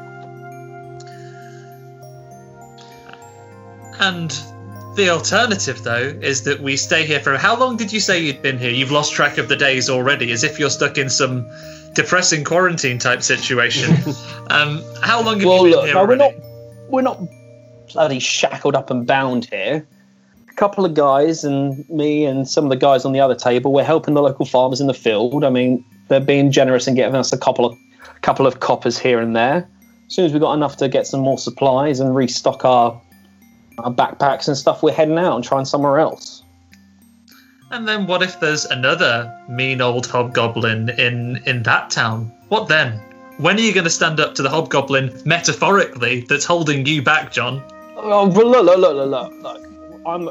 Speaker 5: And the alternative, though, is that we stay here for... How long did you say you'd been here? You've lost track of the days already, as if you're stuck in some depressing quarantine type situation. um, how long have
Speaker 4: well,
Speaker 5: you been
Speaker 4: look,
Speaker 5: here
Speaker 4: no, we're
Speaker 5: already?
Speaker 4: not, we're not bloody shackled up and bound here. A couple of guys and me and some of the guys on the other table, we're helping the local farmers in the field. I mean, they're being generous and giving us a couple of couple of coppers here and there. As soon as we've got enough to get some more supplies and restock our, our backpacks and stuff, we're heading out and trying somewhere else.
Speaker 5: And then what if there's another mean old hobgoblin in, in that town? What then? When are you going to stand up to the hobgoblin, metaphorically, that's holding you back, John?
Speaker 4: Oh, but look, look, look, look, look. I'm...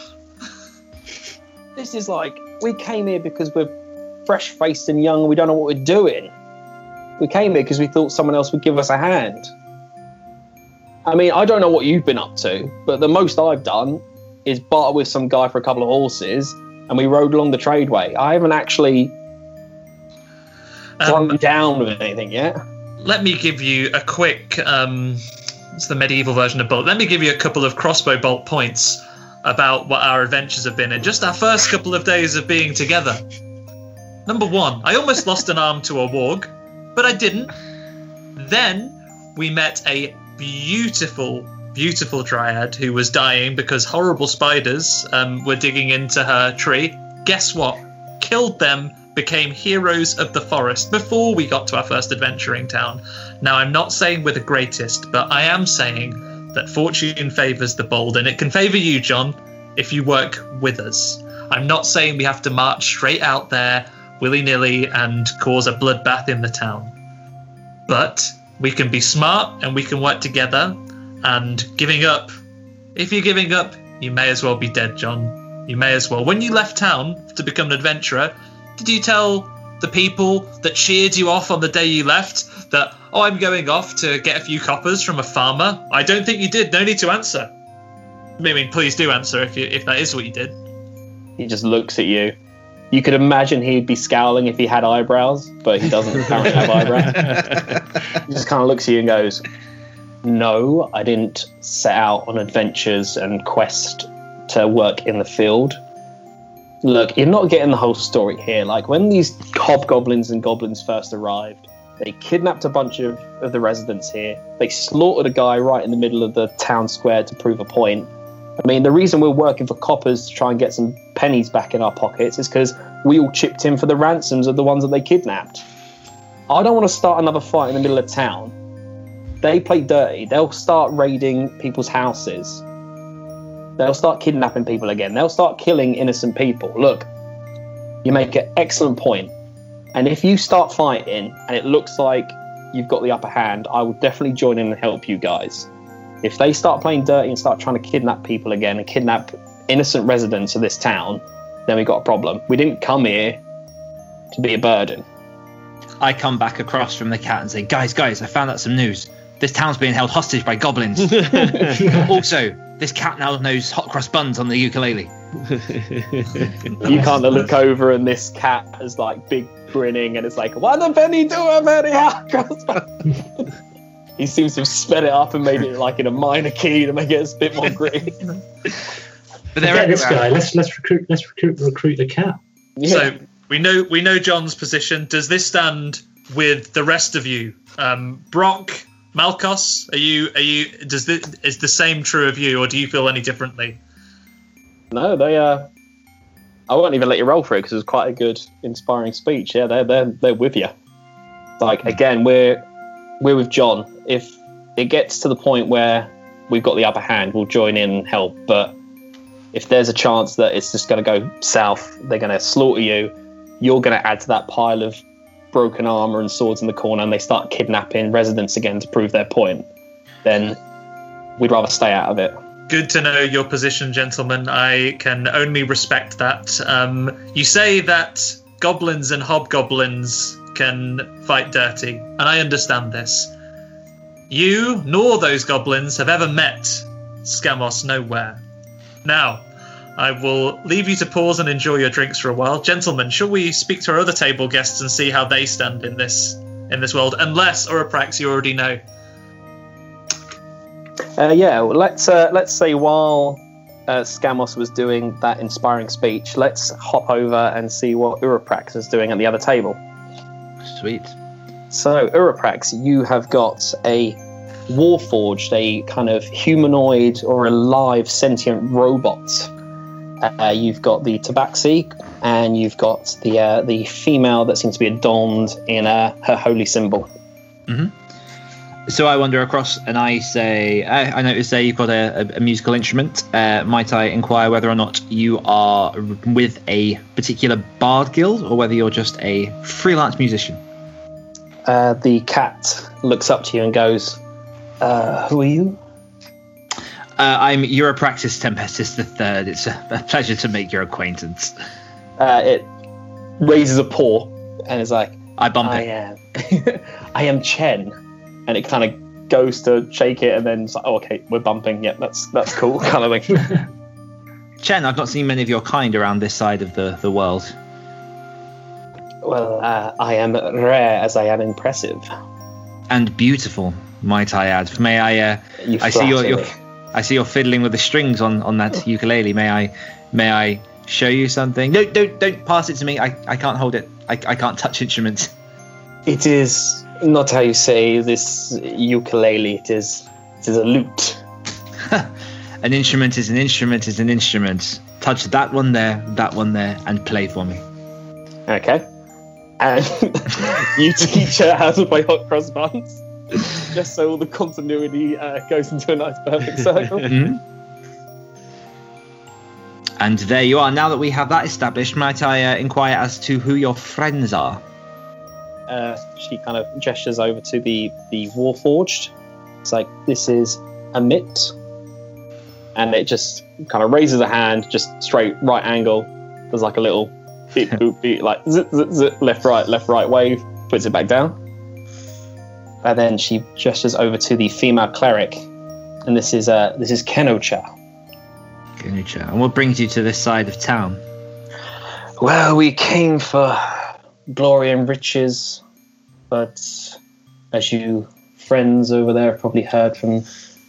Speaker 4: This is like, we came here because we're fresh-faced and young and we don't know what we're doing. We came here because we thought someone else would give us a hand. I mean, I don't know what you've been up to, but the most I've done is barter with some guy for a couple of horses and we rode along the tradeway. I haven't actually
Speaker 5: Um,
Speaker 4: thrown down with anything yet.
Speaker 5: Let me give you a quick... Um, it's the medieval version of bullet. Let me give you a couple of crossbow bolt points about what our adventures have been in just our first couple of days of being together. Number one, I almost lost an arm to a warg, but I didn't. Then we met a beautiful, beautiful dryad who was dying because horrible spiders um, were digging into her tree. Guess what? Killed them, became heroes of the forest before we got to our first adventuring town. Now, I'm not saying we're the greatest, but I am saying that fortune favours the bold, and it can favour you, John, if you work with us. I'm not saying we have to march straight out there willy-nilly and cause a bloodbath in the town. But we can be smart and we can work together, and giving up, if you're giving up, you may as well be dead, John. You may as well. When you left town to become an adventurer, did you tell the people that cheered you off on the day you left that, oh, I'm going off to get a few coppers from a farmer? I don't think you did. No need to answer. I mean, please do answer if you, if that is what you did.
Speaker 4: He just looks at you. You could imagine he'd be scowling if he had eyebrows, but he doesn't apparently have eyebrows. He just kind of looks at you and goes, no, I didn't set out on adventures and quest to work in the field. Look, you're not getting the whole story here. Like, when these hobgoblins and goblins first arrived, they kidnapped a bunch of, of the residents here. They slaughtered a guy right in the middle of the town square to prove a point. I mean, the reason we're working for coppers to try and get some pennies back in our pockets is because we all chipped in for the ransoms of the ones that they kidnapped. I don't want to start another fight in the middle of town. They play dirty. They'll start raiding people's houses. They'll start kidnapping people again. They'll start killing innocent people. Look, you make an excellent point. And if you start fighting and it looks like you've got the upper hand, I will definitely join in and help you guys. If they start playing dirty and start trying to kidnap people again and kidnap innocent residents of this town, then we've got a problem. We didn't come here to be a burden.
Speaker 6: I come back across from the cat and say, guys, guys, I found out some news. This town's being held hostage by goblins. Also, this cat now knows hot cross buns on the ukulele.
Speaker 4: You kind of look over and this cat is like big grinning and it's like, what the penny do a very hot cross buns? He seems to have sped it up and made it like in a minor key to make it a bit more gritty.
Speaker 6: But they're
Speaker 7: Get this
Speaker 6: everywhere.
Speaker 7: guy. Let's let's recruit let's recruit recruit the cat.
Speaker 4: Yeah.
Speaker 5: So we know we know John's position. Does this stand with the rest of you? Um, Brock, Malkos, are you are you? Does this, is the same true of you, or do you feel any differently?
Speaker 4: No, they. Uh, I won't even let you roll for it because it was quite a good, inspiring speech. Yeah, they're they're they're with you. Like again, we're we're with John. If it gets to the point where we've got the upper hand, we'll join in and help. But if there's a chance that it's just going to go south, they're going to slaughter you. You're going to add to that pile of broken armor and swords in the corner, and they start kidnapping residents again to prove their point. then we'd rather stay out of it.
Speaker 5: Good to know your position, gentlemen. I can only respect that. Um, you say that goblins and hobgoblins can fight dirty, and I understand this. You, nor those goblins, have ever met Scamos Nowhere. Now, I will leave you to pause and enjoy your drinks for a while. Gentlemen, shall we speak to our other table guests and see how they stand in this in this world? Unless, Oroprax, you already know.
Speaker 4: Uh, yeah, well, let's uh, let's say while uh, Scamos was doing that inspiring speech, let's hop over and see what Oroprax is doing at the other table.
Speaker 6: Sweet. So,
Speaker 4: Oroprax, you have got a Warforged, a kind of humanoid or a live sentient robot. Uh, you've got the Tabaxi, and you've got the uh, the female that seems to be adorned in uh, her holy symbol.
Speaker 6: Mm-hmm. So I wander across and I say, I, I notice there you've got a, a, a musical instrument. Uh, might I inquire whether or not you are with a particular bard guild or whether you're just a freelance musician?
Speaker 4: Uh, the cat looks up to you and goes, uh, who are you?
Speaker 6: Uh, I'm Europraxis Tempestus the Third. It's a, a pleasure to make your acquaintance.
Speaker 4: Uh, it raises a paw and is like,
Speaker 6: I bump
Speaker 4: I
Speaker 6: it.
Speaker 4: am, I am Chen. And it kind of goes to shake it, and then it's like, oh, okay, we're bumping. Yeah, that's that's cool, kind of thing.
Speaker 6: Chen, I've not seen many of your kind around this side of the, the world.
Speaker 4: Well, uh, I am rare as I am impressive.
Speaker 6: And beautiful, might I add. May I? Uh,
Speaker 4: you
Speaker 6: I see you're,
Speaker 4: flatter
Speaker 6: you're,
Speaker 4: me.
Speaker 6: I see you're fiddling with the strings on, on that ukulele. May I? May I show you something? No, don't don't pass it to me. I, I can't hold it. I I can't touch instruments.
Speaker 4: It is not how you say this ukulele. It is it is a lute.
Speaker 6: An instrument is an instrument is an instrument. Touch that one there, that one there, and play for me.
Speaker 4: Okay. And you teach her how to play hot cross buns, just so all the continuity uh, goes into a nice perfect circle.
Speaker 6: Mm-hmm. And there you are. Now that we have that established, might I uh, inquire as to who your friends are?
Speaker 4: Uh, she kind of gestures over to the, the Warforged. It's like, this is Amit. And it just kind of raises a hand, just straight right angle. There's like a little beep, boop, beep, like zit, zit, zit, left, right, left, right wave, puts it back down. And then she gestures over to the female cleric. And this is uh, this is Kenocha.
Speaker 6: Kenocha. And what brings you to this side of town?
Speaker 4: Well, we came for glory and riches, but as you friends over there have probably heard from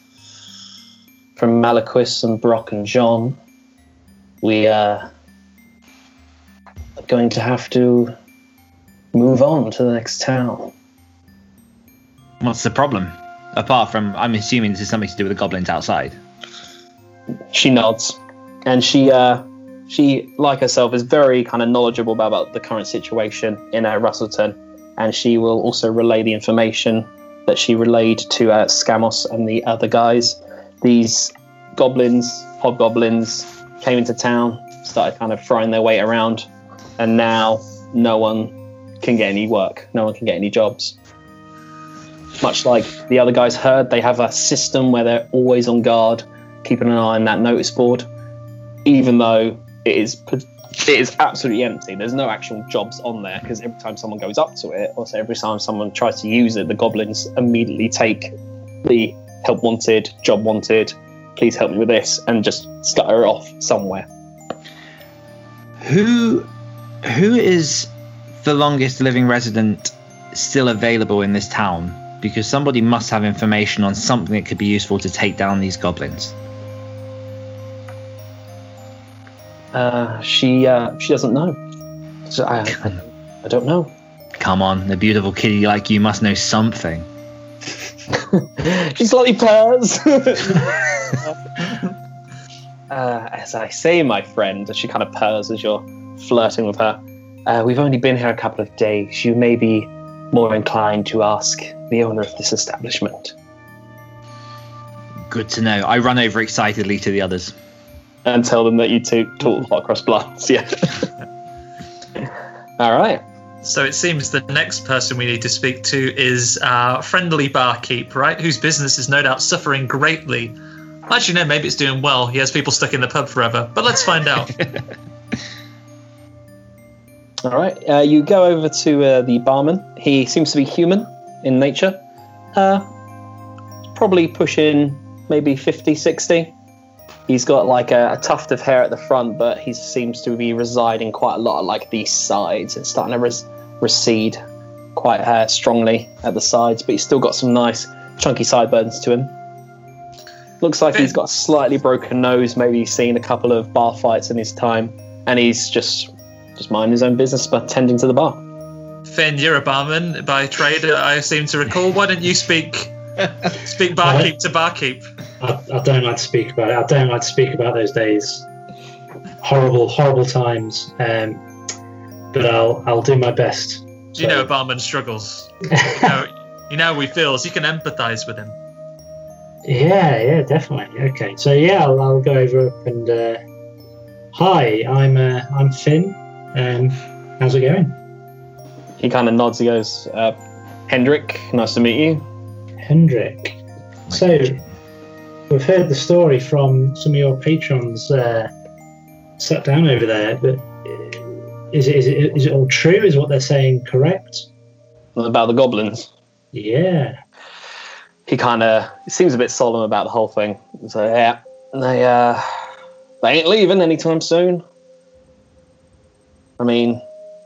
Speaker 4: from Malaquis and Brock and John, we uh, are going to have to move on to the next town.
Speaker 6: What's the problem? Apart from, I'm assuming this is something to do with the goblins outside.
Speaker 4: She nods, and she, uh, she, like herself, is very kind of knowledgeable about, about the current situation in uh, Russellton, and she will also relay the information that she relayed to uh, Scamos and the other guys. These goblins, hobgoblins, came into town, started kind of throwing their weight around, and now no one can get any work, no one can get any jobs. Much like the other guys heard, they have a system where they're always on guard, keeping an eye on that notice board, even though it is it is absolutely empty. There's no actual jobs on there, because every time someone goes up to it, or so every time someone tries to use it, the goblins immediately take the help wanted, job wanted, please help me with this, and just scutter off somewhere.
Speaker 6: Who, who is the longest living resident still available in this town? Because somebody must have information on something that could be useful to take down these goblins.
Speaker 4: Uh, she uh, she doesn't know. So I, I, I don't know.
Speaker 6: Come on, a beautiful kitty like you must know something.
Speaker 4: She slightly purrs. uh, as I say, my friend, as she kind of purrs as you're flirting with her, uh, we've only been here a couple of days. You may be more inclined to ask the owner of this establishment.
Speaker 6: Good to know. I run over excitedly to the others.
Speaker 4: And tell them that you two talk hot cross blunts, yeah. All right.
Speaker 5: So it seems the next person we need to speak to is our friendly barkeep, right? Whose business is no doubt suffering greatly. Actually, no, maybe it's doing well. He has people stuck in the pub forever. But let's find out.
Speaker 4: All right, uh, you go over to uh, the barman. He seems to be human in nature. Uh, probably pushing maybe fifty, sixty. He's got like a, a tuft of hair at the front, but he seems to be residing quite a lot at like these sides. It's starting to res- recede quite uh, strongly at the sides, but he's still got some nice chunky sideburns to him. Looks like he's got a slightly broken nose. Maybe he's seen a couple of bar fights in his time, and he's just just minding his own business, but tending to the bar.
Speaker 5: Finn, you're a barman by trade, I seem to recall. Why don't you speak speak barkeep to barkeep?
Speaker 7: I, I don't like to speak about it. I don't like to speak about those days. Horrible, horrible times. Um, but I'll I'll do my best.
Speaker 5: So. You know a barman struggles. you, know, you know how he feels. You can empathise with him.
Speaker 7: Yeah, yeah, definitely. Okay, so yeah, I'll, I'll go over and uh, hi, I'm uh, I'm Finn. Um, how's it going?
Speaker 4: He kind of nods. He goes, uh, Hendrik, nice to meet you.
Speaker 7: Hendrik. So, we've heard the story from some of your patrons uh, sat down over there, but is it, is it is it all true? Is what they're saying correct?
Speaker 4: About the goblins?
Speaker 7: Yeah.
Speaker 4: He kind of seems a bit solemn about the whole thing. So, yeah, they, uh, they ain't leaving anytime soon. I mean,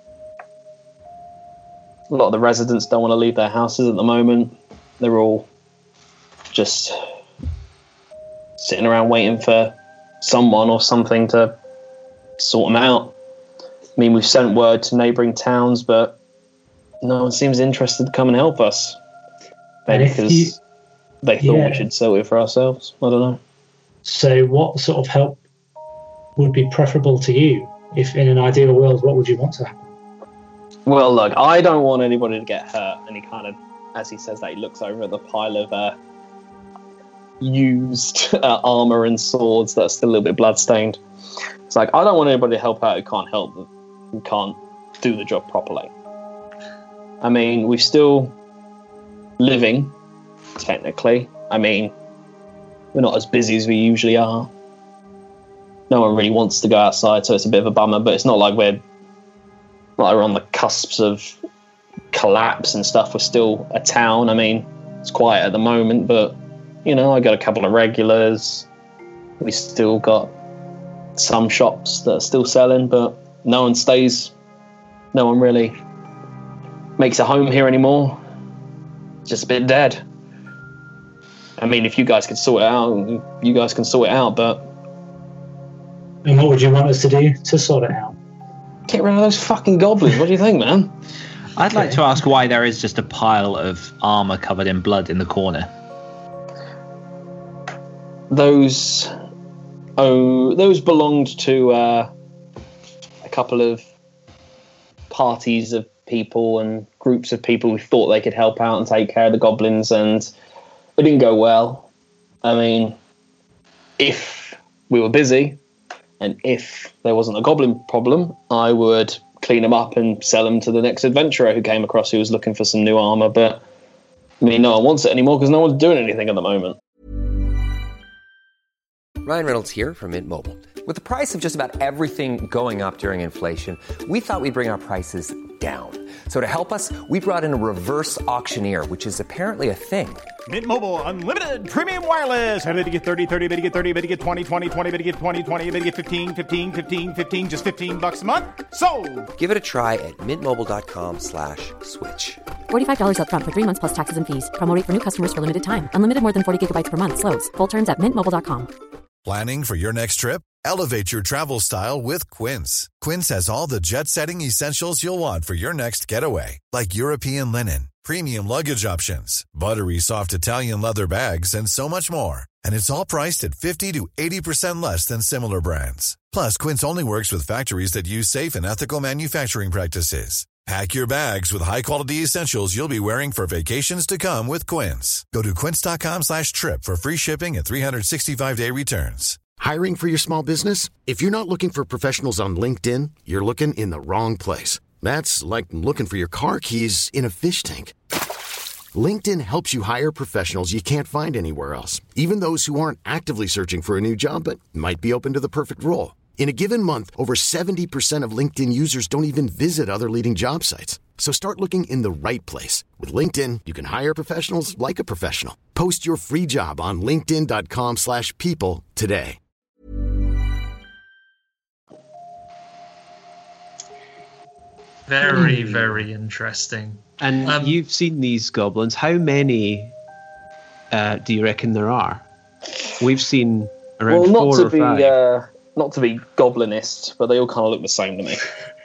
Speaker 4: a lot of the residents don't want to leave their houses at the moment. They're all just sitting around waiting for someone or something to sort them out. I mean, we've sent word to neighbouring towns, but no one seems interested to come and help us. Maybe because you, they thought yeah. we should sort it for ourselves. I don't know.
Speaker 7: So what sort of help would be preferable to you? If in an ideal world, what would you want to happen?
Speaker 4: Well, look, I don't want anybody to get hurt. And he kind of, as he says that, he looks over at the pile of uh, used uh, armour and swords that's still a little bit bloodstained. It's like, I don't want anybody to help out who can't help, who can't do the job properly. I mean, we're still living, technically. I mean, we're not as busy as we usually are. No one really wants to go outside, so it's a bit of a bummer, but it's not like we're, like we're on the cusps of collapse and stuff. We're still a town. I mean, it's quiet at the moment, but, you know, I got a couple of regulars. We still got some shops that are still selling, but no one stays. No one really makes a home here anymore. It's just a bit dead. I mean, if you guys could sort it out, you guys can sort it out, but...
Speaker 7: And what would you want us to do to sort it out?
Speaker 4: Get rid of those fucking goblins. What do you think, man?
Speaker 6: I'd like to ask why there is just a pile of armour covered in blood in the corner.
Speaker 4: Those... Oh, those belonged to uh, a couple of parties of people and groups of people who thought they could help out and take care of the goblins, and it didn't go well. I mean, if we were busy and if there wasn't a goblin problem, I would clean them up and sell them to the next adventurer who came across who was looking for some new armor. But I mean, no one wants it anymore because no one's doing anything at the moment.
Speaker 9: Ryan Reynolds here from Mint Mobile. With the price of just about everything going up during inflation, we thought we'd bring our prices down. So to help us, we brought in a reverse auctioneer, which is apparently a thing.
Speaker 10: Mint Mobile Unlimited Premium Wireless. How to get thirty, thirty, how to get thirty, how to get twenty, twenty, twenty, how to get twenty, twenty, how to get fifteen, fifteen, fifteen, fifteen, just fifteen bucks a month? Sold!
Speaker 9: Give it a try at mintmobile.com slash switch.
Speaker 11: forty-five dollars up front for three months plus taxes and fees. Promo rate for new customers for limited time. Unlimited more than forty gigabytes per month. Slows full terms at mint mobile dot com.
Speaker 12: Planning for your next trip? Elevate your travel style with Quince. Quince has all the jet-setting essentials you'll want for your next getaway, like European linen, premium luggage options, buttery soft Italian leather bags, and so much more. And it's all priced at fifty to eighty percent less than similar brands. Plus, Quince only works with factories that use safe and ethical manufacturing practices. Pack your bags with high-quality essentials you'll be wearing for vacations to come with Quince. Go to quince.com slash trip for free shipping and three sixty-five day returns.
Speaker 1: Hiring for your small business? If you're not looking for professionals on LinkedIn, you're looking in the wrong place. That's like looking for your car keys in a fish tank. LinkedIn helps you hire professionals you can't find anywhere else, even those who aren't actively searching for a new job but might be open to the perfect role. In a given month, over seventy percent of LinkedIn users don't even visit other leading job sites. So start looking in the right place. With LinkedIn, you can hire professionals like a professional. Post your free job on linkedin.com slash people today.
Speaker 5: Very, very interesting.
Speaker 8: And
Speaker 5: Um,
Speaker 8: you've seen these goblins. How many uh, do you reckon there are? We've seen around
Speaker 4: Well, not
Speaker 8: four
Speaker 4: to
Speaker 8: or
Speaker 4: be
Speaker 8: five.
Speaker 4: uh, not to be goblinist, but they all kind of look the same to me.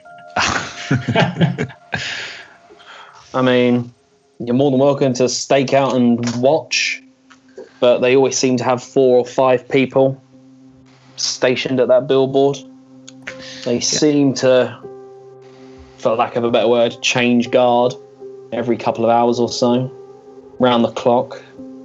Speaker 4: I mean, you're more than welcome to stake out and watch, but they always seem to have four or five people stationed at that billboard. They seem to, for lack of a better word, change guard every couple of hours or so, round the clock.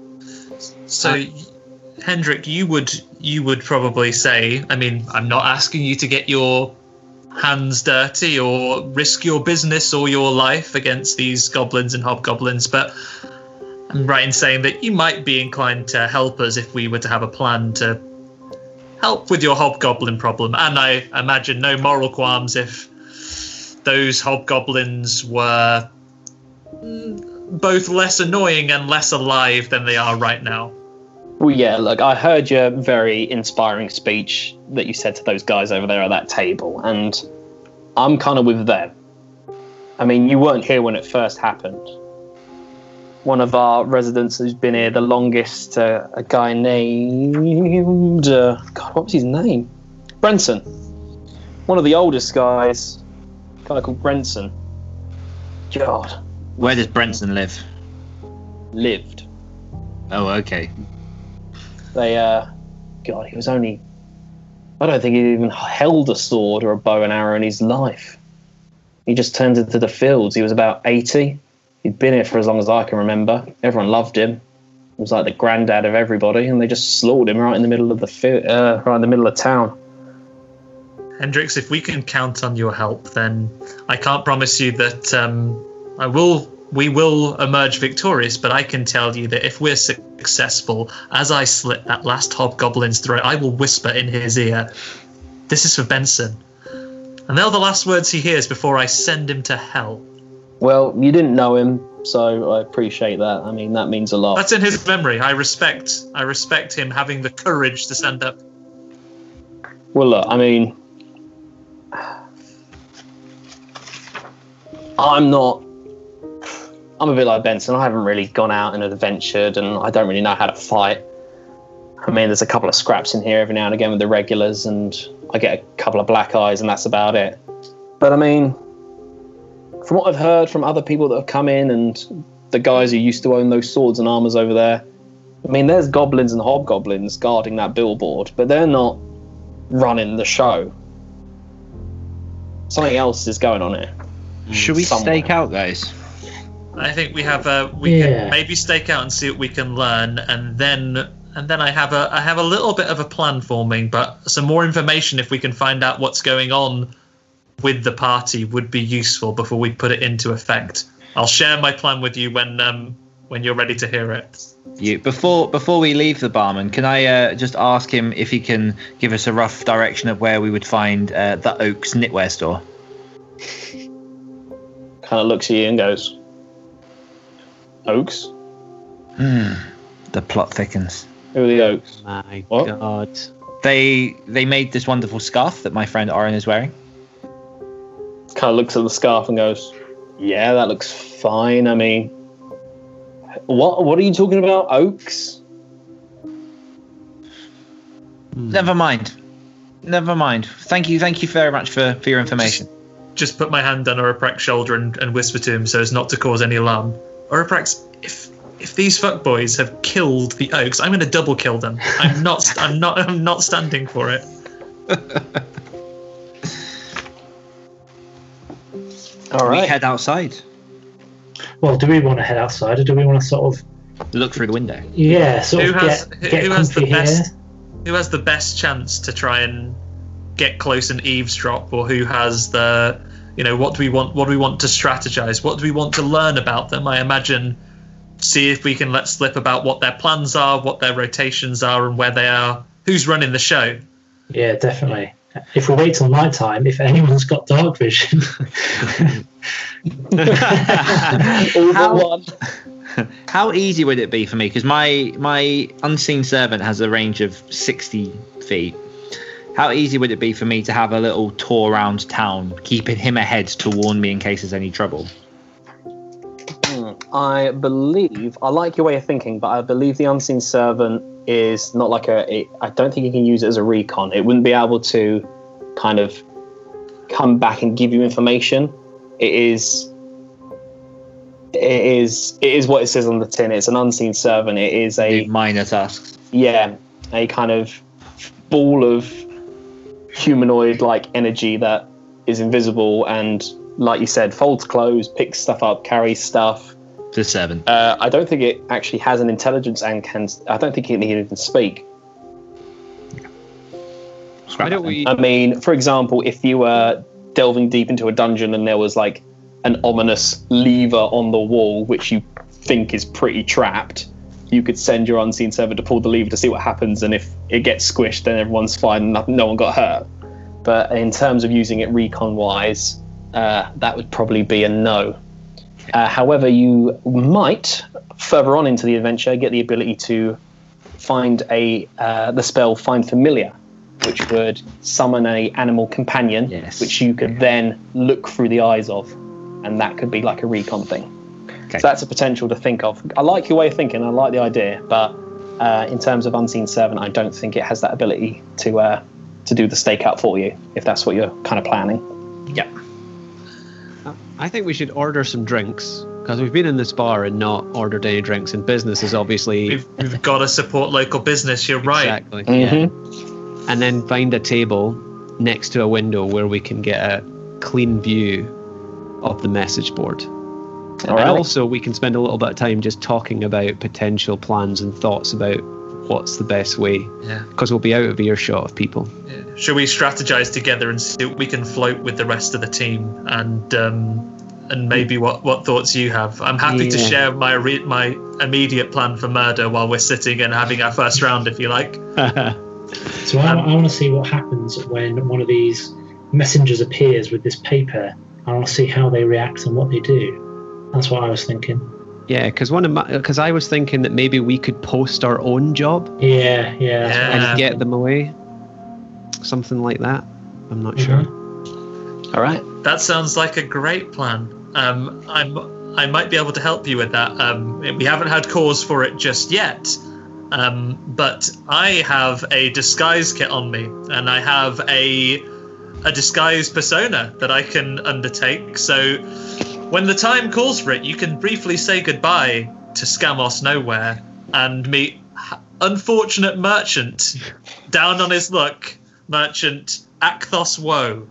Speaker 5: So, Hendrik, you would you would probably say, I mean, I'm not asking you to get your hands dirty or risk your business or your life against these goblins and hobgoblins, but I'm right in saying that you might be inclined to help us if we were to have a plan to help with your hobgoblin problem. And I imagine no moral qualms if those hobgoblins were both less annoying and less alive than they are right now.
Speaker 4: Well, yeah, look, I heard your very inspiring speech that you said to those guys over there at that table, and I'm kind of with them. I mean, you weren't here when it first happened. One of our residents who's been here the longest, uh, a guy named... Uh, God, what was his name? Brenson. One of the oldest guys, a guy called Brenson. God.
Speaker 6: Where does Brenson live?
Speaker 4: Lived.
Speaker 6: Oh, okay.
Speaker 4: They, uh, God, he was only, I don't think he even held a sword or a bow and arrow in his life. He just turned into the fields. He was about eighty. He'd been here for as long as I can remember. Everyone loved him. He was like the granddad of everybody, and they just slaughtered him right in the middle of the fi- uh, right in the middle of town.
Speaker 5: Hendrix, if we can count on your help, then I can't promise you that um, I will. We will emerge victorious, but I can tell you that if we're successful, as I slit that last hobgoblin's throat, I will whisper in his ear, "This is for Benson." And they're the last words he hears before I send him to hell.
Speaker 4: Well, you didn't know him, so I appreciate that. I mean, that means a lot.
Speaker 5: That's in his memory. I respect I respect him having the courage to stand up.
Speaker 4: Well, look, I mean, I'm not... I'm a bit like Benson. I haven't really gone out and adventured, and I don't really know how to fight. I mean, there's a couple of scraps in here every now and again with the regulars, and I get a couple of black eyes, and that's about it. But I mean, from what I've heard from other people that have come in and the guys who used to own those swords and armors over there, I mean, there's goblins and hobgoblins guarding that billboard, but they're not running the show. Something else is going on here.
Speaker 6: Should we
Speaker 4: Somewhere.
Speaker 6: stake out, guys?
Speaker 5: I think we have a we
Speaker 7: Yeah.
Speaker 5: can maybe stake out and see what we can learn, and then and then I have a I have a little bit of a plan forming, but some more information if we can find out what's going on with the party would be useful before we put it into effect. I'll share my plan with you when um when you're ready to hear it.
Speaker 6: You before before we leave the barman, can I uh, just ask him if he can give us a rough direction of where we would find uh, the Oaks knitwear store?
Speaker 4: Kind of looks at you and goes, Oaks?
Speaker 6: Hmm. The plot thickens.
Speaker 4: Who are the Oaks?
Speaker 8: My
Speaker 4: What?
Speaker 8: God.
Speaker 6: They they made this wonderful scarf that my friend Oren is wearing.
Speaker 4: Kind of looks at the scarf and goes, yeah, that looks fine. I mean, what what are you talking about, Oaks?
Speaker 6: Never mind. Never mind. Thank you. Thank you very much for, for your information.
Speaker 5: Just put my hand on Oraprek's shoulder and, and whisper to him so as not to cause any alarm. Oraprex, if if these fuckboys have killed the Oaks, I'm going to double kill them. I'm not. I'm not. I'm not standing for it.
Speaker 4: All
Speaker 6: We
Speaker 4: right.
Speaker 6: head outside.
Speaker 7: Well, do we want to head outside, or do we want to sort of,
Speaker 6: Look through the window.
Speaker 7: yeah, sort
Speaker 5: Who
Speaker 7: of
Speaker 5: has
Speaker 7: get,
Speaker 5: who,
Speaker 7: get
Speaker 5: who has the
Speaker 7: comfy here?
Speaker 5: best? Who has the best chance to try and get close and eavesdrop, or who has the you know, what do we want? What do we want to strategize? What do we want to learn about them? I imagine see if we can let slip about what their plans are, what their rotations are, and where they are. Who's running the show?
Speaker 7: Yeah, definitely. If we wait till night time, if anyone's got dark vision,
Speaker 4: all
Speaker 6: How-
Speaker 4: but one.
Speaker 6: How easy would it be for me? Because my my unseen servant has a range of sixty feet. How easy would it be for me to have a little tour around town, keeping him ahead to warn me in case there's any trouble?
Speaker 4: I believe I like your way of thinking, but I believe the unseen servant is not like a. It, I don't think you can use it as a recon. It wouldn't be able to kind of come back and give you information. It is. It is. It is what it says on the tin. It's an unseen servant. It is a
Speaker 6: Do minor tasks.
Speaker 4: yeah, a kind of ball of humanoid-like energy that is invisible and, like you said, folds clothes, picks stuff up, carries stuff.
Speaker 6: The servant.
Speaker 4: Uh, I don't think it actually has an intelligence and can. I don't think it can even speak.
Speaker 8: Why don't we?
Speaker 4: I mean, for example, if you were delving deep into a dungeon and there was like an ominous lever on the wall, which you think is pretty trapped, you could send your unseen servant to pull the lever to see what happens, and if it gets squished, then everyone's fine and nothing, no one got hurt. But in terms of using it recon-wise, uh, that would probably be a no. Uh, however, you might, further on into the adventure, get the ability to find a uh, the spell Find Familiar, which would summon a animal companion,
Speaker 6: Yes.
Speaker 4: which you could then look through the eyes of, and that could be like a recon thing.
Speaker 6: Okay.
Speaker 4: So that's a potential to think of. I like your way of thinking. I like the idea, but uh, in terms of unseen servant, I don't think it has that ability to uh, to do the stakeout for you, if that's what you're kind of planning.
Speaker 6: Yeah.
Speaker 8: I think we should order some drinks because we've been in this bar and not ordered any drinks, and business is obviously
Speaker 5: We've, we've got to support local business. You're right.
Speaker 8: exactly.
Speaker 4: Mm-hmm.
Speaker 8: Yeah. And then find a table next to a window where we can get a clean view of the message board.
Speaker 4: All
Speaker 8: And
Speaker 4: right.
Speaker 8: also we can spend a little bit of time just talking about potential plans and thoughts about what's the best way,
Speaker 5: Yeah.
Speaker 8: because we'll be out of earshot of people.
Speaker 5: Yeah. Should we strategize together and see what we can float with the rest of the team, and um, and maybe what, what thoughts you have? I'm happy to
Speaker 8: Yeah.
Speaker 5: share my re- my immediate plan for murder while we're sitting and having our first round, if you like.
Speaker 7: So I, I want to see what happens when one of these messengers appears with this paper. I want to see how they react and what they do. That's what I was thinking.
Speaker 8: Yeah, because one of my because I was thinking that maybe we could post our own job
Speaker 7: Yeah, yeah. that's what I was
Speaker 8: and get
Speaker 7: thinking.
Speaker 8: them away, something like that. I'm not
Speaker 7: Mhm.
Speaker 8: sure.
Speaker 4: All right.
Speaker 5: That sounds like a great plan. Um, I'm I might be able to help you with that. Um, we haven't had cause for it just yet, um, but I have a disguise kit on me, and I have a a disguise persona that I can undertake. So when the time calls for it, you can briefly say goodbye to Scamos Nowhere and meet unfortunate merchant down on his luck, merchant Akthos Woe.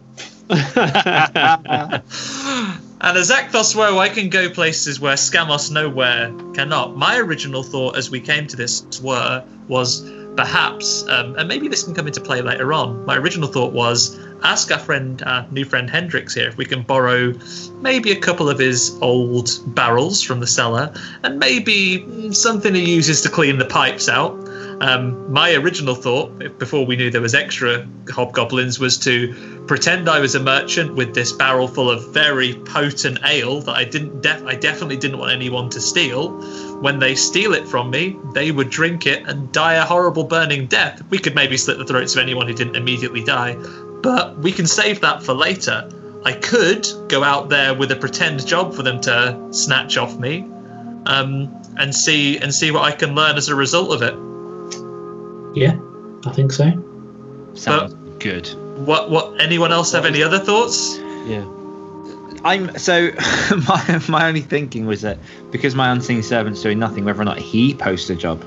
Speaker 5: And as Akthos Woe, I can go places where Scamos Nowhere cannot. My original thought as we came to this were was perhaps, um, and maybe this can come into play later on, my original thought was ask our friend, our new friend Hendrix here, if we can borrow maybe a couple of his old barrels from the cellar, and maybe something he uses to clean the pipes out. Um, my original thought, before we knew there was extra hobgoblins, was to pretend I was a merchant with this barrel full of very potent ale that I didn't, def- I definitely didn't want anyone to steal. When they steal it from me, they would drink it and die a horrible burning death. We could maybe slit the throats of anyone who didn't immediately die, but we can save that for later. I could go out there with a pretend job for them to snatch off me, um, and see and see what I can learn as a result of it.
Speaker 7: Yeah, I think so.
Speaker 6: Sounds good.
Speaker 5: What? What? Anyone else have any other thoughts?
Speaker 8: Yeah.
Speaker 6: I'm so my my only thinking was that because my unseen servant's doing nothing, whether or not he posts a job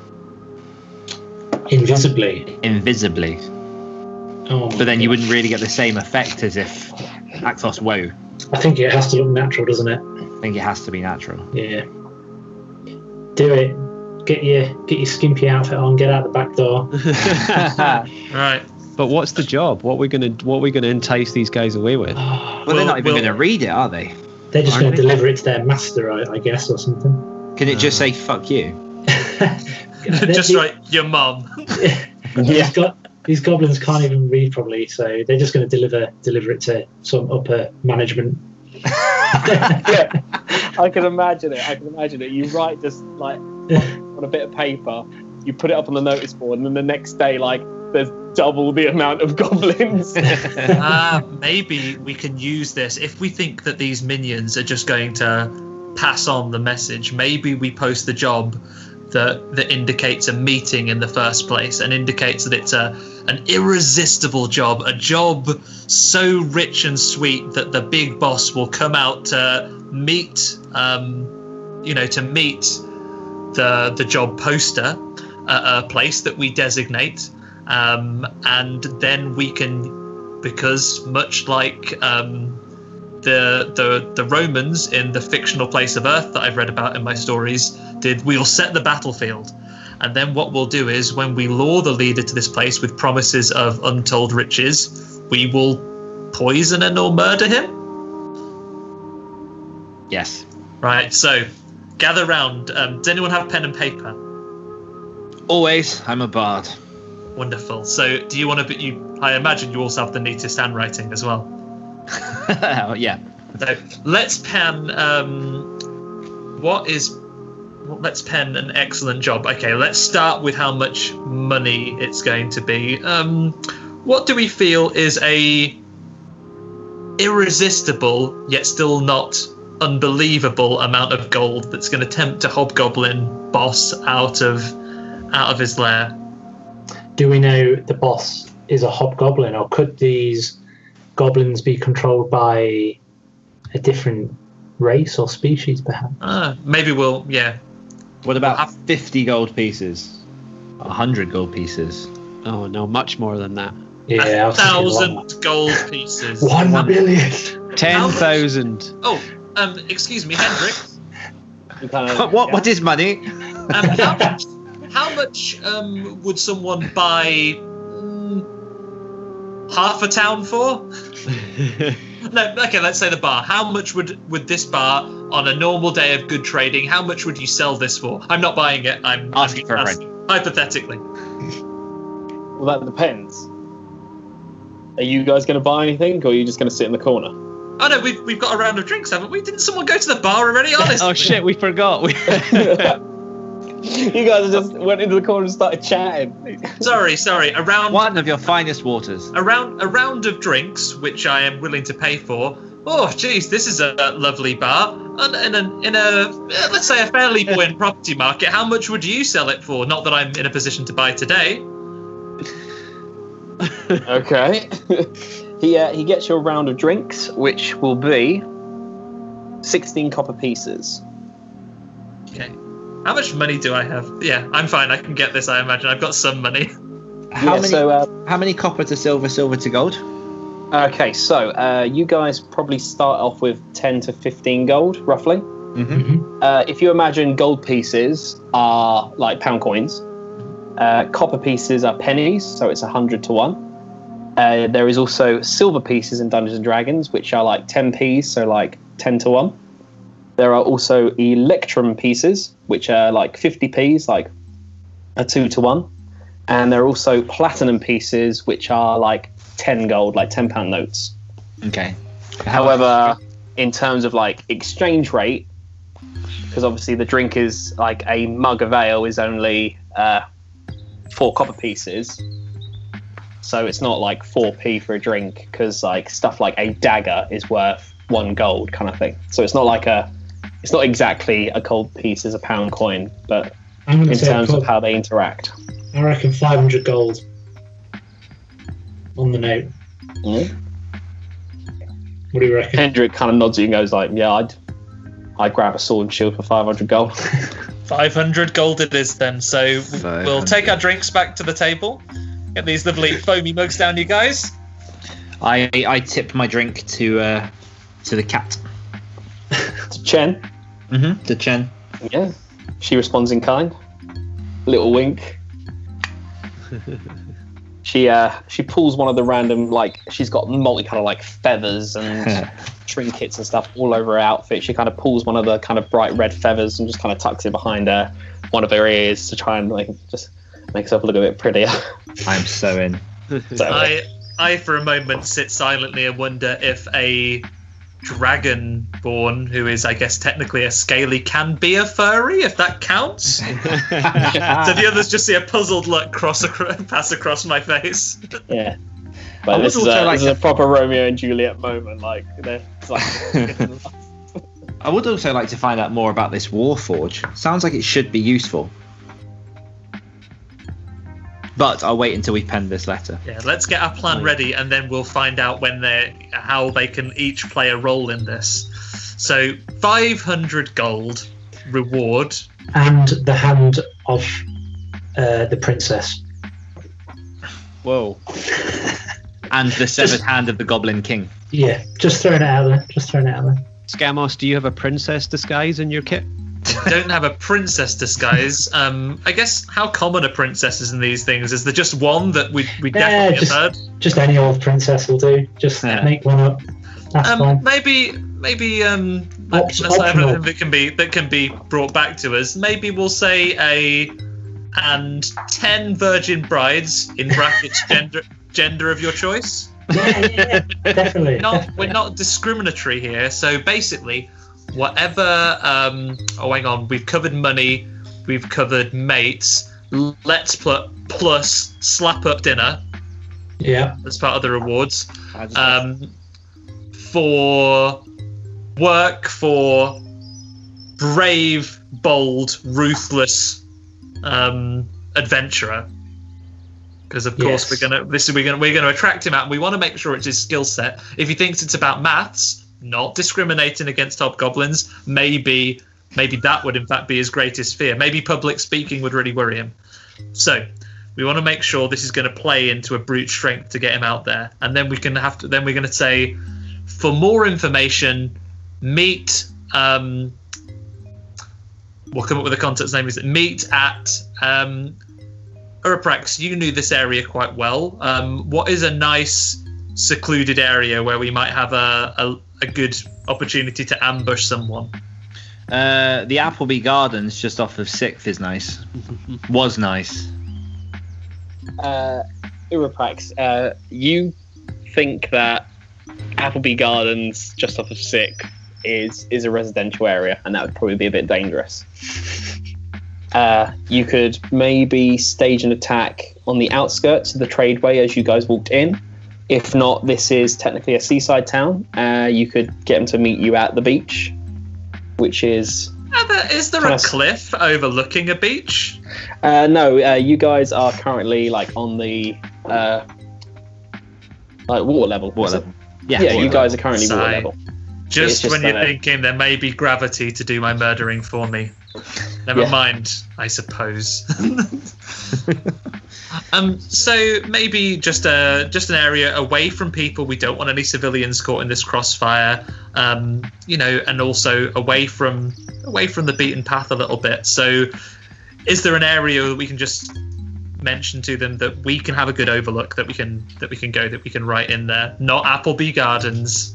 Speaker 7: Invisibly.
Speaker 6: invisibly.
Speaker 7: Oh,
Speaker 6: But then you wouldn't really get the same effect as if Akthos Woe.
Speaker 7: I think it has to look natural, doesn't it?
Speaker 6: I think it has to be natural.
Speaker 7: Yeah. Do it. Get your get your skimpy outfit on. Get out the back door.
Speaker 5: Right.
Speaker 8: But what's the job? What are we gonna what are we gonna entice these guys away with?
Speaker 6: Well, they're not even
Speaker 5: we'll-
Speaker 6: going to read it, are they?
Speaker 7: They're just
Speaker 6: Aren't
Speaker 7: going to
Speaker 6: they?
Speaker 7: deliver it to their master, I, I guess, or something.
Speaker 6: Can it just say "fuck you"?
Speaker 5: Just right, your mum.
Speaker 7: These, go- these goblins can't even read properly, so they're just going to deliver deliver it to some upper management.
Speaker 4: Yeah, I can imagine it. I can imagine it. You write just like on a bit of paper, you put it up on the notice board, and then the next day, like, there's double the amount of goblins.
Speaker 5: Ah, maybe we can use this if we think that these minions are just going to pass on the message. Maybe we post the job that that indicates a meeting in the first place and indicates that it's a an irresistible job, a job so rich and sweet that the big boss will come out to meet, um, you know, to meet the the job poster at a place that we designate. Um, and then we can, because much like um, the, the the Romans in the fictional place of Earth that I've read about in my stories did, we'll set the battlefield. And then what we'll do is, when we lure the leader to this place with promises of untold riches, we will poison and or murder him.
Speaker 6: Yes.
Speaker 5: Right, so gather round. Um, does anyone have pen and paper?
Speaker 6: Always. I'm a bard.
Speaker 5: Wonderful. So, do you want to? Be, you, I imagine you also have the neatest handwriting as well.
Speaker 6: Yeah.
Speaker 5: So, let's pen. Um, what is? Well, let's pen an excellent job. Okay, let's start with how much money it's going to be. Um, what do we feel is a irresistible yet still not unbelievable amount of gold that's going to tempt a hobgoblin boss out of out of his lair?
Speaker 7: Do we know the boss is a hobgoblin, or could these goblins be controlled by a different race or species, perhaps?
Speaker 5: Uh, maybe we'll, yeah.
Speaker 6: What about fifty gold pieces? A hundred gold pieces?
Speaker 8: Oh no, much more than that.
Speaker 7: Yeah, I
Speaker 5: a
Speaker 7: was thinking
Speaker 5: thousand
Speaker 7: like
Speaker 5: gold pieces.
Speaker 7: One million.
Speaker 8: Ten thousand.
Speaker 5: Oh, um, excuse me, Hendrik.
Speaker 6: What, what, what is money?
Speaker 5: Um, how much, how much um, would someone buy mm, half a town for? No, okay, let's say the bar. How much would, would this bar, on a normal day of good trading, how much would you sell this for? I'm not buying it. I'm
Speaker 6: asking for a
Speaker 5: friend. Hypothetically.
Speaker 4: Well, that depends. Are you guys going to buy anything, or are you just going to sit in the corner?
Speaker 5: Oh no, we've, we've got a round of drinks, haven't we? Didn't someone go to the bar already? Honestly.
Speaker 8: Oh shit, we forgot. We...
Speaker 4: You guys just went into the corner and started chatting.
Speaker 5: Sorry, sorry. A round,
Speaker 6: One of your finest waters.
Speaker 5: a round, a round of drinks, which I am willing to pay for. Oh, geez, this is a lovely bar. And in a, in a uh, let's say, a fairly buoyant property market, how much would you sell it for? Not that I'm in a position to buy today.
Speaker 4: Okay. he uh, he gets you a round of drinks, which will be sixteen copper pieces.
Speaker 5: Okay. How much money do I have? Yeah, I'm fine. I can get this, I imagine. I've got some money.
Speaker 6: How
Speaker 4: Yeah,
Speaker 6: many?
Speaker 4: so, uh,
Speaker 6: how many copper to silver, silver to gold?
Speaker 4: Okay, so uh, you guys probably start off with ten to fifteen gold, roughly.
Speaker 6: Mm-hmm.
Speaker 4: Uh, if you imagine gold pieces are like pound coins, uh, copper pieces are pennies, so it's one hundred to one. Uh, there is also silver pieces in Dungeons and Dragons, which are like ten p's, so like ten to one. There are also electrum pieces, which are like fifty p's, like a two to one. And there are also platinum pieces, which are like ten gold, like ten pound notes.
Speaker 6: Okay.
Speaker 4: However, in terms of like exchange rate, because obviously the drink is like a mug of ale is only uh, four copper pieces, so it's not like four p for a drink, because like stuff like a dagger is worth one gold kind of thing. So it's not like a, it's not exactly a gold piece as a pound coin, but
Speaker 7: I'm gonna
Speaker 4: in
Speaker 7: say
Speaker 4: terms
Speaker 7: prob-
Speaker 4: of how they interact.
Speaker 7: I reckon five hundred gold on the note.
Speaker 4: Mm.
Speaker 7: What do you reckon?
Speaker 4: Hendrik kind of nods at you and goes like, "Yeah, I'd, I'd grab a sword and shield for five hundred gold."
Speaker 5: five hundred gold it is then. So we'll take our drinks back to the table. Get these lovely foamy mugs down, you guys.
Speaker 6: I I tip my drink to uh, to the cat.
Speaker 4: To Chen.
Speaker 6: Mm-hmm. To Chen.
Speaker 4: Yeah, she responds in kind. Little wink. she uh, she pulls one of the random, like, she's got multicolored, like, feathers and trinkets and stuff all over her outfit. She kind of pulls one of the kind of bright red feathers and just kind of tucks it behind her, one of her ears, to try and, like, just make herself look a bit prettier.
Speaker 6: I'm so in.
Speaker 4: So,
Speaker 5: I, I, for a moment, sit silently and wonder if a dragonborn, who is, I guess, technically a scaly, can be a furry, if that counts. So the others just see a puzzled look cross across, pass across my face.
Speaker 4: Yeah. But this is, a, like this is a proper Romeo and Juliet moment. Like, they're like.
Speaker 6: I would also like to find out more about this Warforge. Sounds like it should be useful. But I'll wait until we pen this letter.
Speaker 5: Yeah, let's get our plan ready, and then we'll find out when they how they can each play a role in this. So, five hundred gold reward,
Speaker 7: and the hand of uh, the princess.
Speaker 4: Whoa!
Speaker 6: And the severed hand of the Goblin King.
Speaker 7: Yeah, just throwing it out there. Just throwing it out there.
Speaker 8: Scamos, do you have a princess disguise in your kit?
Speaker 5: Don't have a princess disguise. Um, I guess how common are princesses in these things? Is there just one that we we
Speaker 7: Yeah,
Speaker 5: definitely
Speaker 7: just,
Speaker 5: have heard?
Speaker 7: just any old princess will do. Just
Speaker 6: Yeah.
Speaker 7: make one up. That's
Speaker 5: Um,
Speaker 7: fine.
Speaker 5: maybe maybe um,
Speaker 7: Op-
Speaker 5: let's have
Speaker 7: optional.
Speaker 5: anything that can be that can be brought back to us. Maybe we'll say a and ten virgin brides in brackets gender gender of your choice.
Speaker 7: Yeah, yeah, yeah, definitely.
Speaker 5: Not
Speaker 7: definitely.
Speaker 5: we're not discriminatory here. So basically, whatever. Um, oh, hang on. We've covered money. We've covered mates. Let's put plus slap up dinner
Speaker 7: Yeah.
Speaker 5: as part of the rewards. Um, for work for brave, bold, ruthless um, adventurer. Because of course
Speaker 7: Yes.
Speaker 5: we're gonna this is we're gonna we're gonna attract him out, and we want to make sure it's his skill set. If he thinks it's about maths, not discriminating against hobgoblins, maybe maybe that would in fact be his greatest fear. Maybe public speaking would really worry him. So we want to make sure this is going to play into a brute strength to get him out there, and then we can have to. Then we're going to say, for more information, meet. Um, we'll come up with a contact's name. Is it meet at? Um, Uraprax, you knew this area quite well. Um, what is a nice secluded area where we might have a, a, a good opportunity to ambush someone?
Speaker 6: Uh, the Appleby Gardens just off of sixth is nice. Was nice.
Speaker 4: Uh, Uraprax, uh, you think that Appleby Gardens, just off of Sick, is is a residential area, and that would probably be a bit dangerous. Uh, you could maybe stage an attack on the outskirts of the tradeway as you guys walked in. If not, this is technically a seaside town. Uh, you could get them to meet you at the beach, which is...
Speaker 5: Are there, is there a
Speaker 4: Kinda s-
Speaker 5: cliff overlooking a beach?
Speaker 4: Uh, no, uh, you guys are currently like on the uh, like water level.
Speaker 6: Water
Speaker 4: is it?
Speaker 6: level. Yeah,
Speaker 4: Yeah,
Speaker 6: water
Speaker 4: you guys are currently water
Speaker 5: Sigh.
Speaker 4: level.
Speaker 5: Just,
Speaker 4: just
Speaker 5: when you're
Speaker 4: that-
Speaker 5: thinking there may be gravity to do my murdering for me. Never
Speaker 4: Yeah.
Speaker 5: mind, I suppose. um, so maybe just a just an area away from people. We don't want any civilians caught in this crossfire. Um, you know, and also away from away from the beaten path a little bit. So, is there an area that we can just mention to them that we can have a good overlook, that we can that we can go, that we can write in there? Not Appleby Gardens.